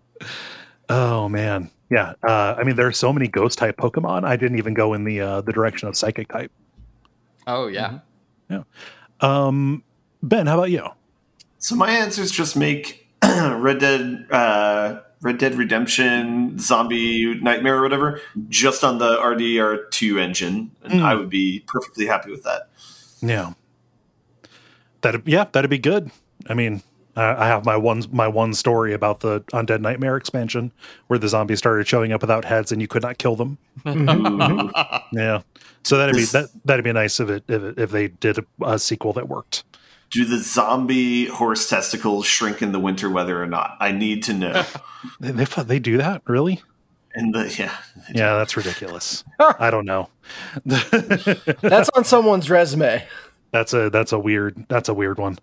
Oh man, yeah. Uh, I mean, there are so many ghost type Pokemon. I didn't even go in the uh, the direction of psychic type. Oh yeah, mm-hmm. yeah. Um, Ben, how about you? So my answer is just make Red Dead. Uh, Red Dead Redemption, Zombie Nightmare or whatever, just on the R D R two engine, and mm. I would be perfectly happy with that. Yeah, that yeah, that'd be good. I mean, uh, I have my one my one story about the Undead Nightmare expansion where the zombies started showing up without heads and you could not kill them. Yeah, so that'd this, be that that'd be nice if it if, if they did a, a sequel that worked. Do the zombie horse testicles shrink in the winter weather or not? I need to know. they, they they do that, really? And the yeah, yeah, that's ridiculous. I don't know. That's on someone's resume. That's a that's a weird that's a weird one.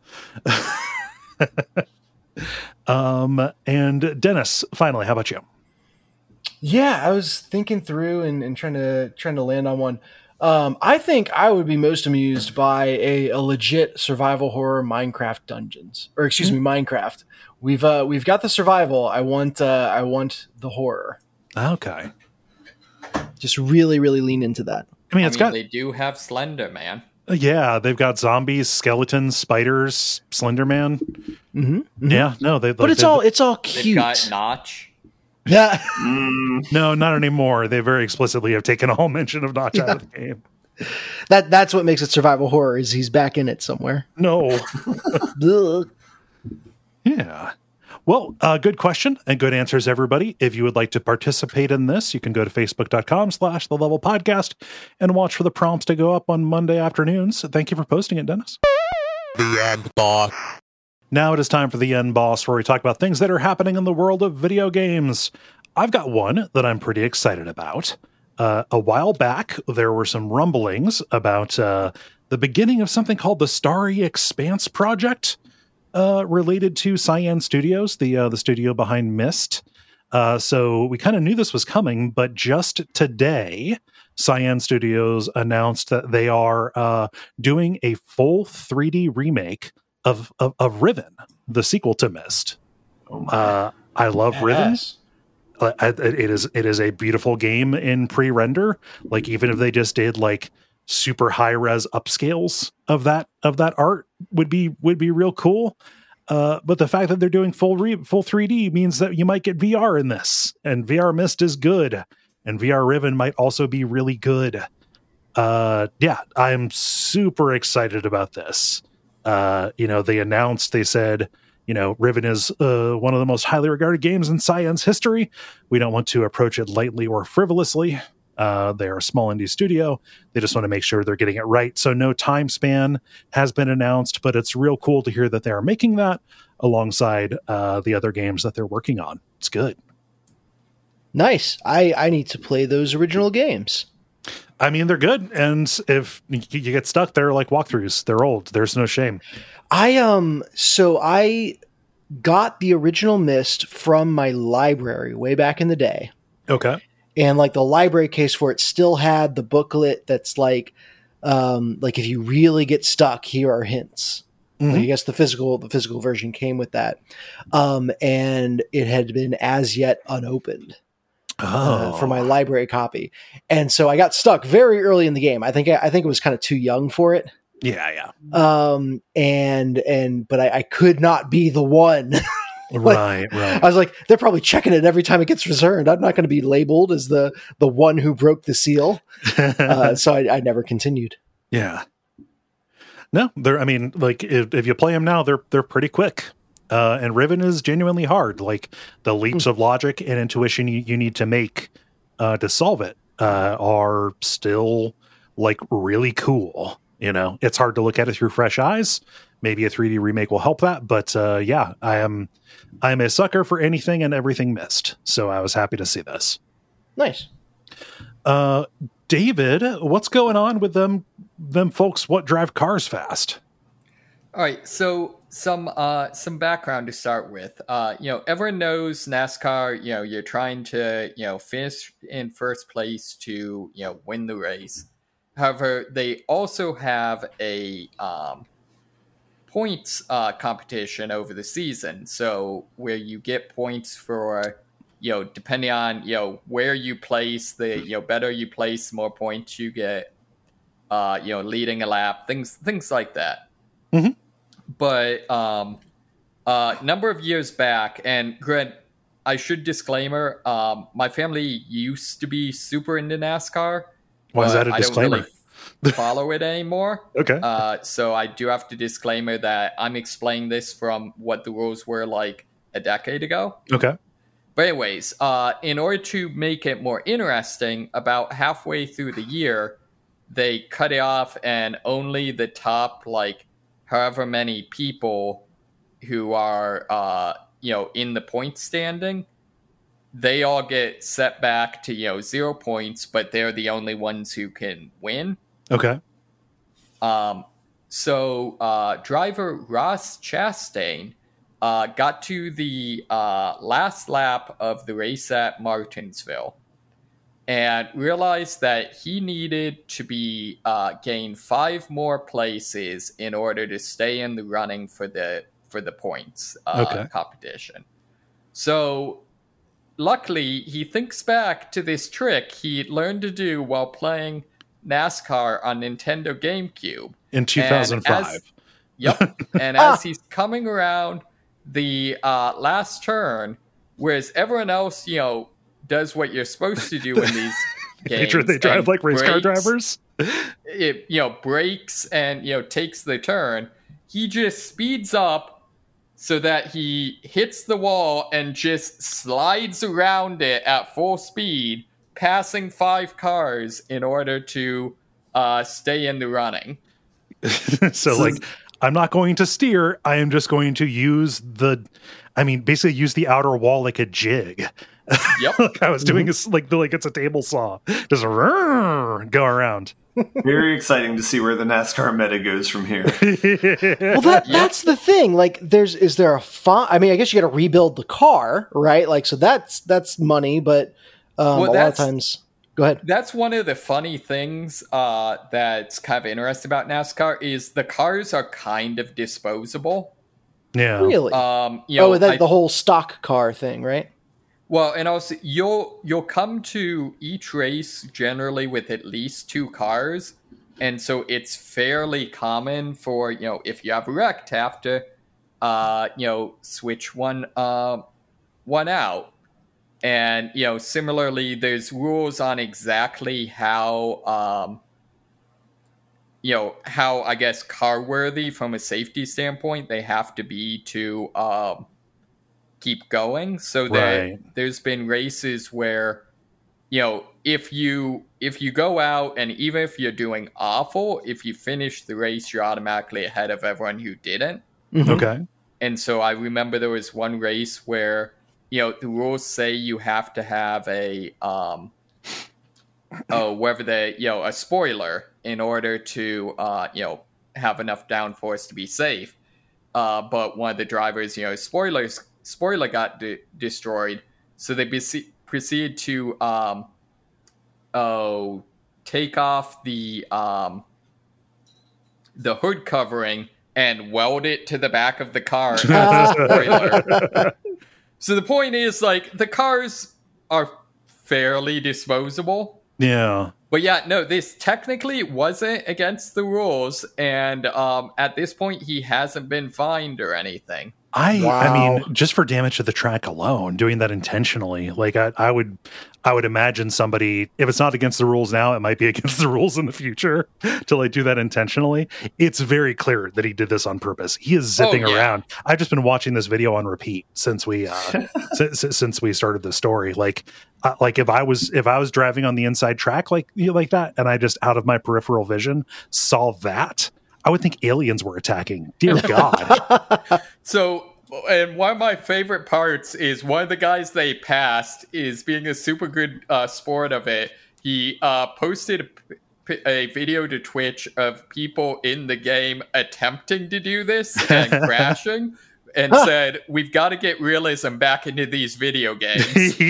um, and Dennis, finally, how about you? Yeah, I was thinking through and, and trying to trying to land on one. Um, I think I would be most amused by a, a legit survival horror Minecraft Dungeons, or excuse mm-hmm. me, Minecraft. We've uh, we've got the survival. I want uh, I want the horror. Okay, just really really lean into that. I mean, it's I mean, got they do have Slender Man. Yeah, they've got zombies, skeletons, spiders, Slender Man. Mm-hmm, mm-hmm. Yeah, no, they. But like, it's all it's all cute. They've got Notch. Yeah. Mm, No, not anymore. They very explicitly have taken all mention of Notch out of the game. That that's what makes it survival horror, is he's back in it somewhere. No. Ugh. Yeah. Well, uh, good question and good answers, everybody. If you would like to participate in this, you can go to facebook.com slash the level podcast and watch for the prompts to go up on Monday afternoons. Thank you for posting it, Dennis. The end boss. Now it is time for the end boss, where we talk about things that are happening in the world of video games. I've got one that I'm pretty excited about. Uh, a while back, there were some rumblings about uh, the beginning of something called the Starry Expanse Project, uh, related to Cyan Studios, the uh, the studio behind Myst. Uh, so we kind of knew this was coming, but just today, Cyan Studios announced that they are uh, doing a full three D remake of, of, of Riven, the sequel to Myst. oh my. Uh, I love Riven. Yes. Uh, it is it is a beautiful game in pre-render. Like, even if they just did like super high res upscales of that of that art would be would be real cool. Uh, but the fact that they're doing full re- full three D means that you might get V R in this, and V R Myst is good, and V R Riven might also be really good. Uh, yeah, I'm super excited about this. Uh, you know, they announced, they said, you know, Riven is uh, one of the most highly regarded games in Cyan's history. We don't want to approach it lightly or frivolously. Uh, they're a small indie studio. They just want to make sure they're getting it right. So no time span has been announced, but it's real cool to hear that they are making that alongside uh, the other games that they're working on. It's good. Nice. I, I need to play those original games. I mean, they're good. And if you get stuck, they're like walkthroughs. They're old. There's no shame. I um so I got the original Myst from my library way back in the day. Okay. And like the library case for it still had the booklet that's like um like if you really get stuck, here are hints. Mhm. Like, I guess the physical the physical version came with that. Um and it had been as yet unopened. Uh, Oh. for my library copy. And so I got stuck very early in the game. I think I think it was kind of too young for it. Yeah, yeah. Um and and but I, I could not be the one. Right, right. I was like, they're probably checking it every time it gets returned. I'm not going to be labeled as the the one who broke the seal. Uh, so I, I never continued. Yeah. No, they're, I mean, like, if, if you play them now, they're they're pretty quick. Uh, and Riven is genuinely hard. Like, the leaps of logic and intuition you, you need to make uh, to solve it uh, are still, like, really cool. You know, it's hard to look at it through fresh eyes. Maybe a three D remake will help that. But uh, yeah, I am I am a sucker for anything and everything Myst. So I was happy to see this. Nice. Uh, David, what's going on with them them folks what drive cars fast? All right, so some uh, some background to start with. Uh, you know, everyone knows NASCAR. You know, you're trying to you know finish in first place to you know win the race. However, they also have a um, points uh, competition over the season. So where you get points for you know depending on you know where you place, the you know better you place, the more points you get. Uh, you know, leading a lap, things things like that. Mm-hmm. But um, a uh, number of years back, and Grant, I should disclaimer, um, my family used to be super into NASCAR. Why is that a I disclaimer? don't really follow it anymore. Okay. Uh, so I do have to disclaimer that I'm explaining this from what the rules were like a decade ago. Okay. But anyways, uh, in order to make it more interesting, about halfway through the year, they cut it off, and only the top, like, however many people who are, uh, you know, in the point standing, they all get set back to, you know, zero points, but they're the only ones who can win. Okay. Um, so uh, driver Ross Chastain uh, got to the uh, last lap of the race at Martinsville and realized that he needed to be uh, gain five more places in order to stay in the running for the for the points uh, Okay. competition. So luckily, he thinks back to this trick he learned to do while playing NASCAR on Nintendo GameCube In two thousand five. And as- Yep. And as he's coming around the uh, last turn, whereas everyone else, you know, does what you're supposed to do in these games. they, they drive like race car drivers. It, you know, brakes and, you know, takes the turn. He just speeds up so that he hits the wall and just slides around it at full speed, passing five cars in order to uh, stay in the running. So, like, I'm not going to steer. I am just going to use the, I mean, basically use the outer wall like a jig. Yep. Like I was doing is like the, like it's a table saw. Just rrr, go around. Very exciting to see where the NASCAR meta goes from here. Well, that that's the thing. Like, there's is there a font? I mean, I guess you got to rebuild the car, right? Like, so that's that's money, but um, Well, a lot of that's- times. Go ahead. That's one of the funny things uh, that's kind of interesting about NASCAR is the cars are kind of disposable. Yeah. Really? Um, you know, oh, that, I- the whole stock car thing, right? Well, and also you'll you'll come to each race generally with at least two cars, and so it's fairly common for, you know, if you have a wreck to have to uh, you know, switch one uh, one out. And, you know, similarly, there's rules on exactly how um, you know, how I guess car worthy from a safety standpoint they have to be to um keep going. So that Right. there's been races where, you know, if you if you go out and even if you're doing awful, if you finish the race, you're automatically ahead of everyone who didn't. Mhm. Okay. And so I remember there was one race where, you know, the rules say you have to have a um oh whether the you know a spoiler in order to uh you know have enough downforce to be safe. Uh, but one of the drivers, you know, spoilers spoiler got de- destroyed, so they be- proceed to um, oh take off the um, the hood covering and weld it to the back of the car as a spoiler. So the point is, like, the cars are fairly disposable. Yeah. But yeah, no, this technically wasn't against the rules, and um, at this point, he hasn't been fined or anything. I Wow. I mean, just for damage to the track alone, doing that intentionally, like I, I would I would imagine somebody, if it's not against the rules now, it might be against the rules in the future to like do that intentionally. It's very clear that he did this on purpose. He is zipping Oh, yeah. around. I've just been watching this video on repeat since we uh since, since we started the story. Like uh, like if I was if I was driving on the inside track like you know, like that, and I just out of my peripheral vision saw that, I would think aliens were attacking. Dear God. So, and one of my favorite parts is one of the guys they passed is being a super good uh, sport of it. He uh, posted a, a video to Twitch of people in the game attempting to do this and crashing, and said, "We've got to get realism back into these video games." he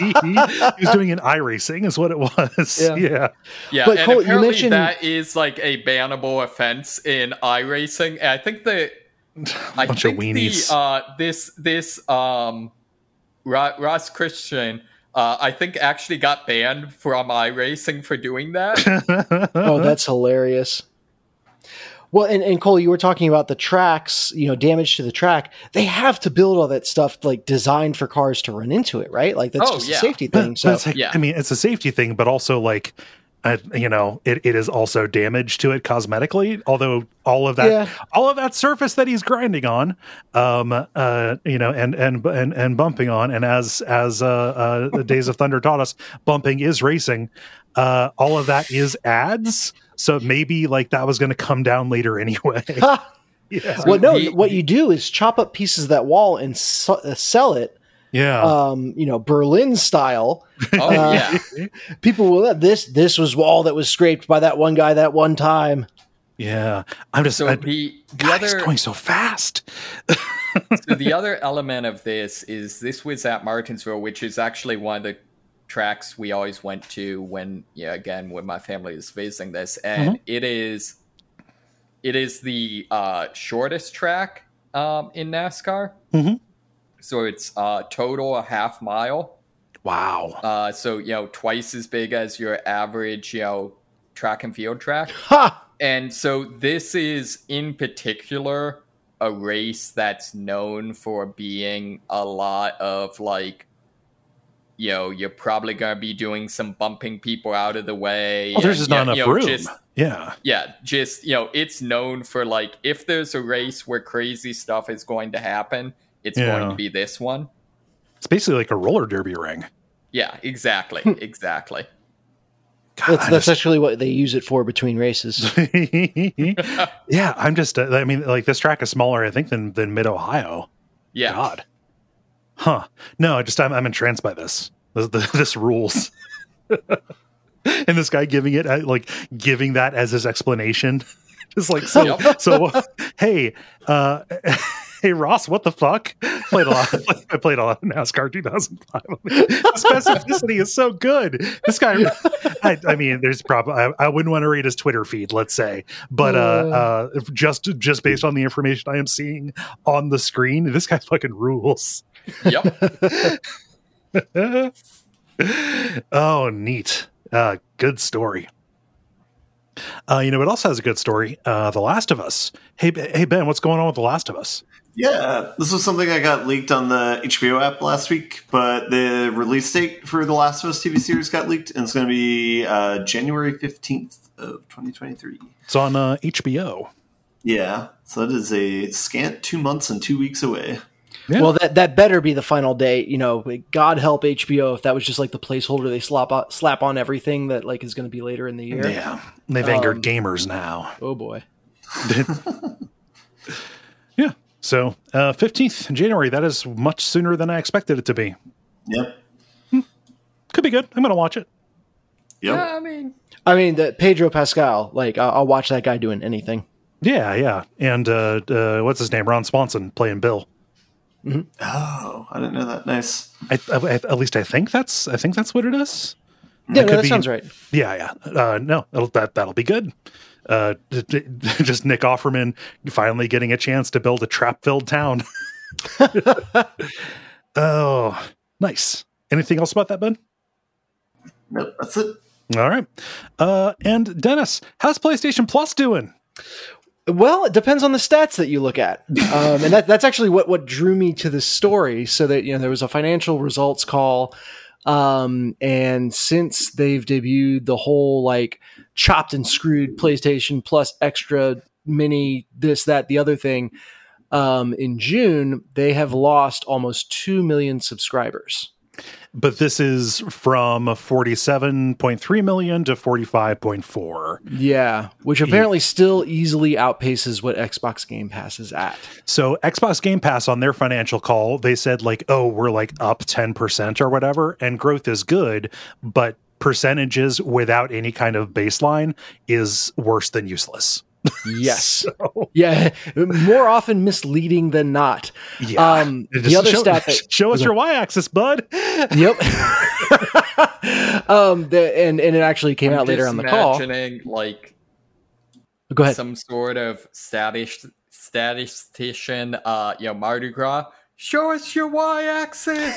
was doing an iRacing is what it was. Yeah. Yeah. Yeah, But and Cole, you apparently mentioned- that is like a bannable offense in iRacing. And I think that I Bunch of think weenies. the uh, this this um Ro- Ross Christian uh, I think actually got banned from iRacing for doing that. Oh, that's hilarious. Well, and, and Cole, you were talking about the tracks, you know, damage to the track. They have to build all that stuff like designed for cars to run into it, right? Like that's Oh, just yeah. a safety But- thing. but So it's like, yeah. I mean, it's a safety thing, but also like, uh, you know, it, it is also damage to it cosmetically. Although all of that, Yeah. all of that surface that he's grinding on, um, uh, you know, and and and and bumping on, and as as uh, uh, the Days of Thunder taught us, bumping is racing. Uh, all of that is ads. So maybe like that was going to come down later anyway. Yeah. well, no, the- what you do is chop up pieces of that wall and su- uh, sell it, Yeah. um, you know, Berlin style. Oh Uh, yeah. People will this this was wall that was scraped by that one guy that one time. Yeah. I'm just, So I, the the God, he's other going so fast. so the other element of this is this was at Martinsville, which is actually one of the tracks we always went to when, yeah, again, when my family was visiting this, and it is it is the uh, shortest track um, in NASCAR. Mhm. So it's uh, total a half mile. Wow. Uh, so you know, twice as big as your average, you know, track and field track. Ha! And so this is in particular a race that's known for being a lot of like, you know, you're probably going to be doing some bumping people out of the way. Well, there's just not enough you know, room. Just, yeah. Yeah. Just, you know, it's known for like, if there's a race where crazy stuff is going to happen, it's Yeah. going to be this one. It's basically like a roller derby ring. Yeah, exactly. exactly. God, That's, I that's just- actually what they use it for between races. yeah, I'm just, uh, I mean, like this track is smaller, I think, than, than Mid Ohio. Yeah. God. Huh. No, I just, I'm, I'm entranced by this. This, this rules. And this guy giving it, uh, like, giving that as his explanation. Just like, so, Yep. so, hey, uh, hey, Ross, what the fuck? Played a lot. I played a lot of NASCAR two thousand five. The specificity is so good. This guy, I, I mean, there's probably, I, I wouldn't want to read his Twitter feed, let's say, but uh, uh, just just based on the information I am seeing on the screen, this guy fucking rules. Yep. Oh, neat. Uh, good story. Uh, you know, it also has a good story. Uh, The Last of Us. Hey, B- hey, Ben, what's going on with The Last of Us? Yeah, this was something I got leaked on the H B O app last week, but the release date for The Last of Us T V series got leaked, and it's going to be uh, January fifteenth of twenty twenty-three. It's on uh, H B O. Yeah, so that is a scant two months and two weeks away. Yeah. Well, that that better be the final date. You know, God help H B O if that was just like the placeholder they slap on, slap on everything that like is going to be later in the year. Yeah, they've angered Um, gamers now. Oh boy. Yeah, so uh, fifteenth January, that is much sooner than I expected it to be. Yep. Could be good. I'm going to watch it. Yep. Yeah, I mean, I mean, the Pedro Pascal. Like, I'll, I'll watch that guy doing anything. Yeah, yeah. And uh, uh, what's his name? Ron Swanson playing Bill. Oh, I didn't know that. Nice. I, I, at least I think that's I think that's what it is. Yeah, no, could that be- sounds right. Yeah, yeah. Uh, no, that'll, that that'll be good. Uh, d- d- just Nick Offerman finally getting a chance to build a trap-filled town. Oh, nice. Anything else about that, Ben? Nope, that's it. All right. Uh, and Dennis, how's PlayStation Plus doing? Well, it depends on the stats that you look at, um, and that, that's actually what what drew me to this story. So that you know, there was a financial results call, um, and since they've debuted the whole like chopped and screwed PlayStation Plus Extra Mini, this, that, the other thing, um, in June, they have lost almost two million subscribers. But this is from forty-seven point three million to forty-five point four. Yeah, which apparently still easily outpaces what Xbox Game Pass is at. So Xbox Game Pass on their financial call, they said like, oh, we're like up ten percent or whatever, and growth is good, but percentages without any kind of baseline is worse than useless. Yes. Yeah. More often misleading than not. Yeah. Um, Just the other show, stat that, show us your y-axis, bud. yep. um, the, and, and it actually came I'm out later just on the call. imagining like Go ahead. some sort of statis- statistician, uh, you know, Mardi Gras. Show us your y-axis.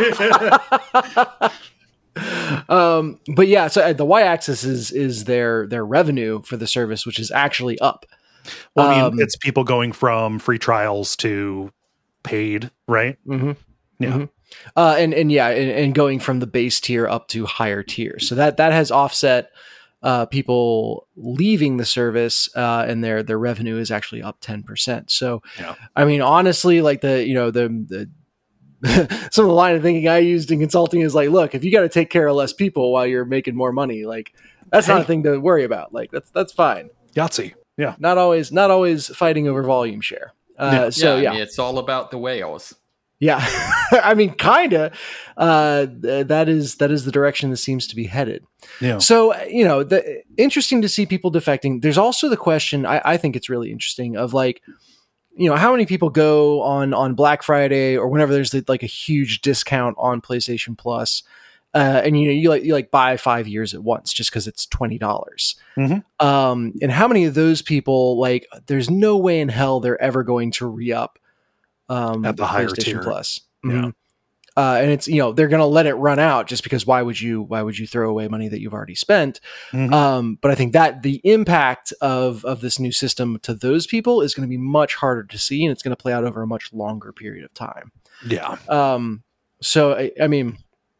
Um, but yeah, so uh, the y-axis is, is their, their revenue for the service, which is actually up. Well, I mean, Um, it's people going from free trials to paid, right? Mm-hmm. Yeah. Mhm. Uh, and, and yeah, and, and going from the base tier up to higher tiers. So that, that has offset, uh, people leaving the service, uh, and their, their revenue is actually up ten percent. So, Yeah. I mean, honestly, like the, you know, the, the, some of the line of thinking I used in consulting is like, look, if you got to take care of less people while you're making more money, like that's not Hey. a thing to worry about. Like that's, that's fine. Yahtzee. Yeah. Not always, not always fighting over volume share. Uh, Yeah. so yeah, yeah. I mean, it's all about the whales. Yeah, I mean, kind of. Uh, th- that is that is the direction this seems to be headed. Yeah. So you know, the, interesting to see people defecting. There's also the question. I, I think it's really interesting of like, you know, how many people go on on Black Friday or whenever there's like a huge discount on PlayStation Plus, uh, and you know, you like you like buy five years at once just because it's twenty dollars. Mhm. Um, and how many of those people like? There's no way in hell they're ever going to re up. Um, At the higher PlayStation tier. Plus. Yeah. Mhm. Uh, and it's, you know, they're going to let it run out just because why would you, why would you throw away money that you've already spent? Mhm. Um, but I think that the impact of, of this new system to those people is going to be much harder to see, and it's going to play out over a much longer period of time. Yeah. Um, so, I, I mean,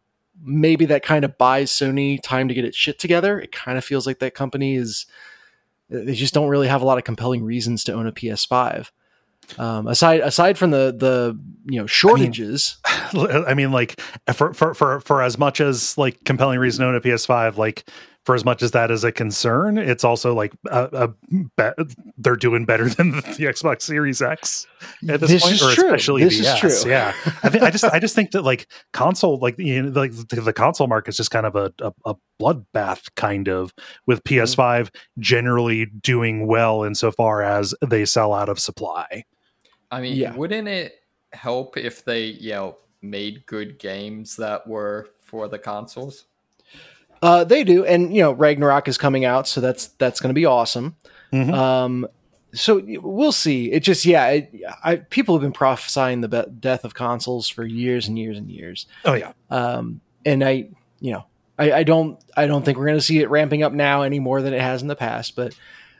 maybe that kind of buys Sony time to get its shit together. It kind of feels like that company is, they just don't really have a lot of compelling reasons to own a P S five. Um, aside aside from the the you know shortages, I mean, I mean, like for for for for as much as like compelling reason to own a P S five, like for as much as that is a concern, it's also like a, a be- they're doing better than the, the Xbox Series X at this, This point, is or true. especially This the is S. true. Yeah, I think I just I just think that like console, like you know, like the, the console market is just kind of a a, a bloodbath, kind of, with P S five generally doing well insofar as they sell out of supply. I mean, Yeah. wouldn't it help if they, you know, made good games that were for the consoles? uh, they do, and you know Ragnarok is coming out, so that's that's going to be awesome. Mhm. Um, so we'll see. It just yeah, it, I, people have been prophesying the be- death of consoles for years and years and years. Oh yeah, Um, and I, you know, I, I don't, I don't think we're going to see it ramping up now any more than it has in the past. But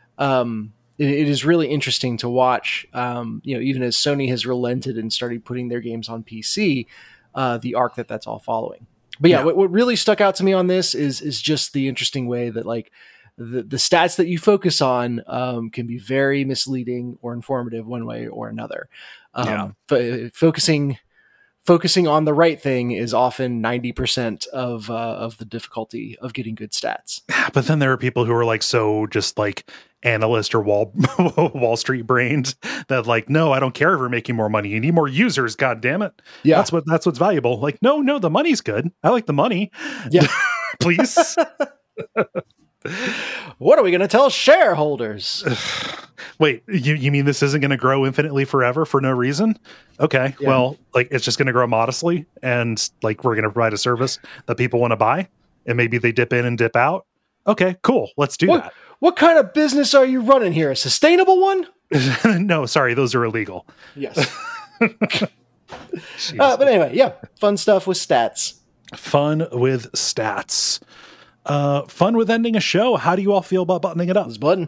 um, it, it is really interesting to watch. Um, you know, even as Sony has relented and started putting their games on P C, uh, the arc that that's all following. But yeah, Yeah. What, what really stuck out to me on this is is just the interesting way that like the the stats that you focus on um, can be very misleading or informative one way or another. Um, Yeah. fo- focusing. Focusing on the right thing is often ninety percent of uh, of the difficulty of getting good stats. but then there are people who are like so just like analyst or wall Wall Street brained that like, no, I don't care if we're making more money. You need more users. God damn it. Yeah. That's what that's what's valuable. Like, no, no, the money's good. I like the money. Yeah. Please. What are we going to tell shareholders? Wait, you, you mean this isn't going to grow infinitely forever for no reason? Okay, Yeah. well, like it's just going to grow modestly, and like we're going to provide a service that people want to buy, and maybe they dip in and dip out. Okay, cool. Let's do What, what kind of business are you running here? A sustainable one? that. No, sorry, those are illegal. Yes. Jeez. Uh, but anyway, yeah, fun stuff with stats. Fun with stats. Uh, fun with ending a show. How do you all feel about buttoning it up? This button.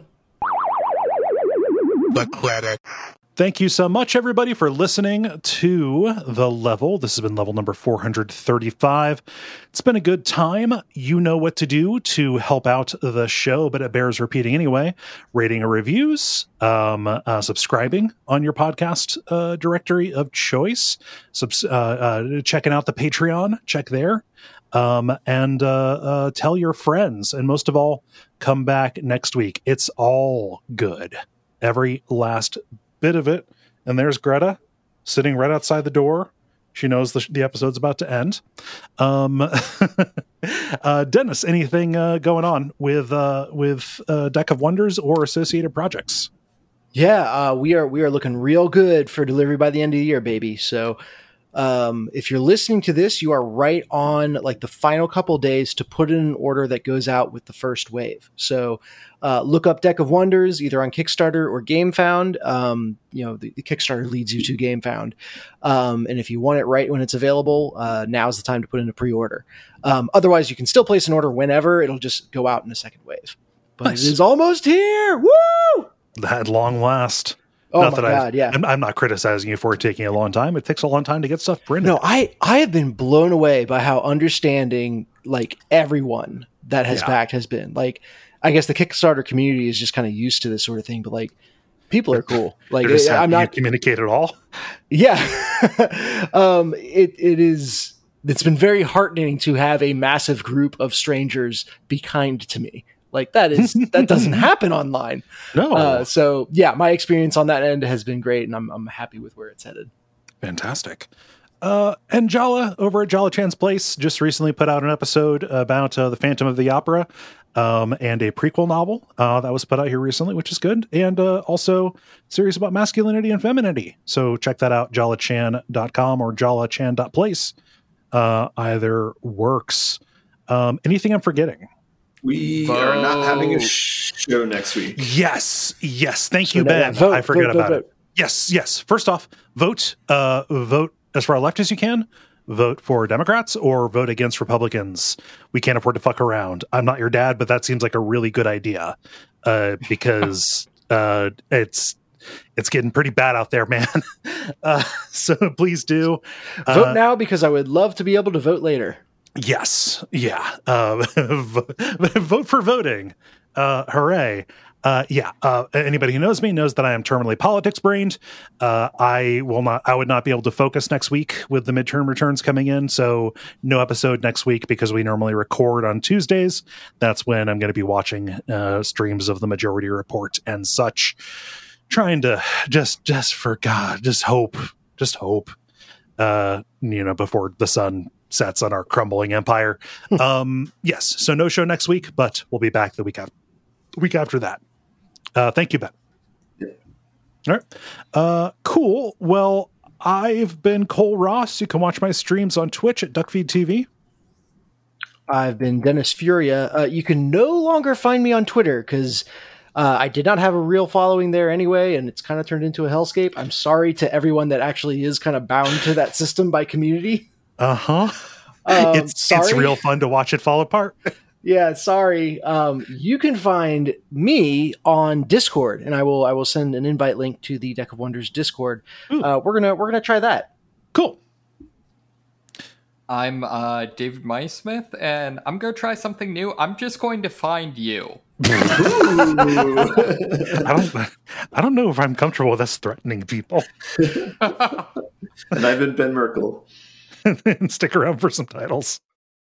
The credits. Thank you so much, everybody, for listening to The Level. This has been level number four hundred thirty-five. It's been a good time. You know what to do to help out the show, but it bears repeating anyway. Rating or reviews, um, uh, subscribing on your podcast uh, directory of choice, subs- uh, uh, checking out the Patreon, check there. Um, and uh, uh, tell your friends. And most of all, come back next week. It's all good. Every last bit of it. And there's Greta sitting right outside the door. She knows the, the episode's about to end. Um, uh, Dennis, anything uh, going on with uh, with uh, Deck of Wonders or associated projects? Yeah, uh, we are we are looking real good for delivery by the end of the year, baby. So um, if you're listening to this, you are right on like the final couple days to put in an order that goes out with the first wave. So uh, look up Deck of Wonders either on Kickstarter or GameFound. Um, you know, the, the Kickstarter leads you to GameFound. Um, and if you want it right when it's available, uh, now's the time to put in a pre-order. Um, otherwise, you can still place an order whenever. It'll just go out in a second wave. But Nice. it is almost here. Woo! At long last. Oh Not my that God, I, yeah. I'm, I'm not criticizing you for it taking a long time. It takes a long time to get stuff printed. No, I, I have been blown away by how understanding like everyone that has Yeah. backed has been. Like, I guess the Kickstarter community is just kind of used to this sort of thing, but like people are cool. Like They're just I'm happy you not, communicate at all. yeah. um, it, it is, it's been very heartening to have a massive group of strangers be kind to me. Like that is, that doesn't happen online. No. Uh, so yeah, my experience on that end has been great and I'm, I'm happy with where it's headed. Fantastic. Uh, and Jala over at Jala Chan's Place just recently put out an episode about uh, the Phantom of the Opera um, and a prequel novel uh, that was put out here recently, which is good. And uh, also series about masculinity and femininity. So check that out, jala chan dot com or jala chan dot place. Uh, either works. Um, anything I'm forgetting? We are not having a Vote. show next week. Yes. Yes. Thank So you, no, Ben. yeah, vote, I forget vote, about vote, it. vote. Yes. Yes. First off, vote, uh, vote as far left as you can. vote for Democrats or vote against Republicans. We can't afford to fuck around. I'm not your dad, but that seems like a really good idea uh, because uh, it's it's getting pretty bad out there, man. uh, so please do uh, Vote now because I would love to be able to vote later. Yes, yeah. Uh, vote for voting. Uh, hooray. Uh, yeah, uh, anybody who knows me knows that I am terminally politics brained. Uh, I will not, I would not be able to focus next week with the midterm returns coming in. So no episode next week because we normally record on Tuesdays. That's when I'm going to be watching uh, streams of the Majority Report and such, trying to just, just for God, just hope, just hope, uh, you know, before the sun sets on our crumbling empire. um, yes. So no show next week, but we'll be back the week after, week after that. Uh, thank you, Ben. Yeah. All right. Uh, cool. Well, I've been Cole Ross. You can watch my streams on Twitch at Duckfeed T V. I've been Dennis Furia. Uh, you can no longer find me on Twitter because uh, I did not have a real following there anyway, and it's kind of turned into a hellscape. I'm sorry to everyone that actually is kind of bound to that system by community. Uh-huh. Um, it's sorry. It's real fun to watch it fall apart. Yeah, sorry. Um, you can find me on Discord, and I will I will send an invite link to the Deck of Wonders Discord. Uh, we're gonna we're gonna try that. Cool. I'm uh, David Maismith, and I'm gonna try something new. I'm just going to find you. I don't I don't know if I'm comfortable with us threatening people. And I've been Ben Merkel. And stick around for some titles.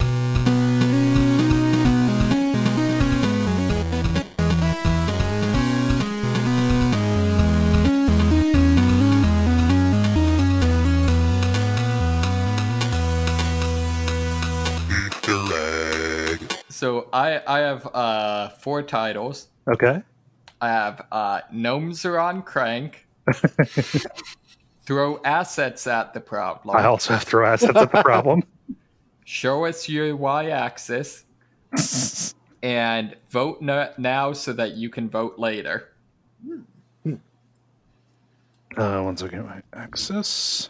So I I have uh, four titles. Okay. I have uh, Gnomes are on crank. Throw assets at the problem. I also have throw assets at the problem. Show us your y-axis. And vote no- now so that you can vote later. Uh, one second, my access.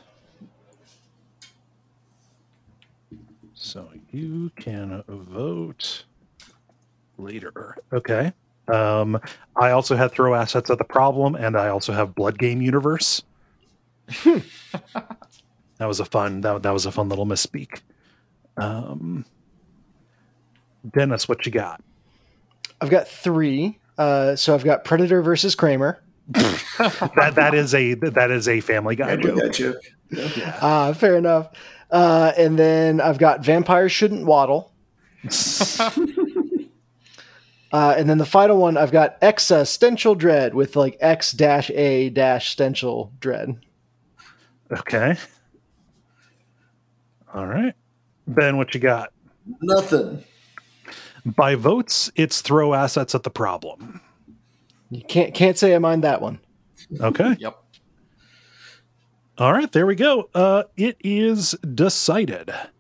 So you can vote later. Okay. Um, I also had throw assets at the problem, and I also have Blood Game Universe. That was a fun. That that was a fun little misspeak. Um, Dennis, what you got? I've got three. Uh, so I've got Predator versus Kramer. that that is a that is a Family Guy joke. That joke. Yeah. Ah, fair enough. Uh, and then I've got Vampires Shouldn't Waddle. uh, and then the final one, I've got Existential Dread with like X dash A dash Stential Dread. Okay. All right. Ben, what you got? Nothing. By votes, it's throw assets at the problem. You can't can't say I mind that one. Okay. Yep. All right, there we go. Uh, it is decided.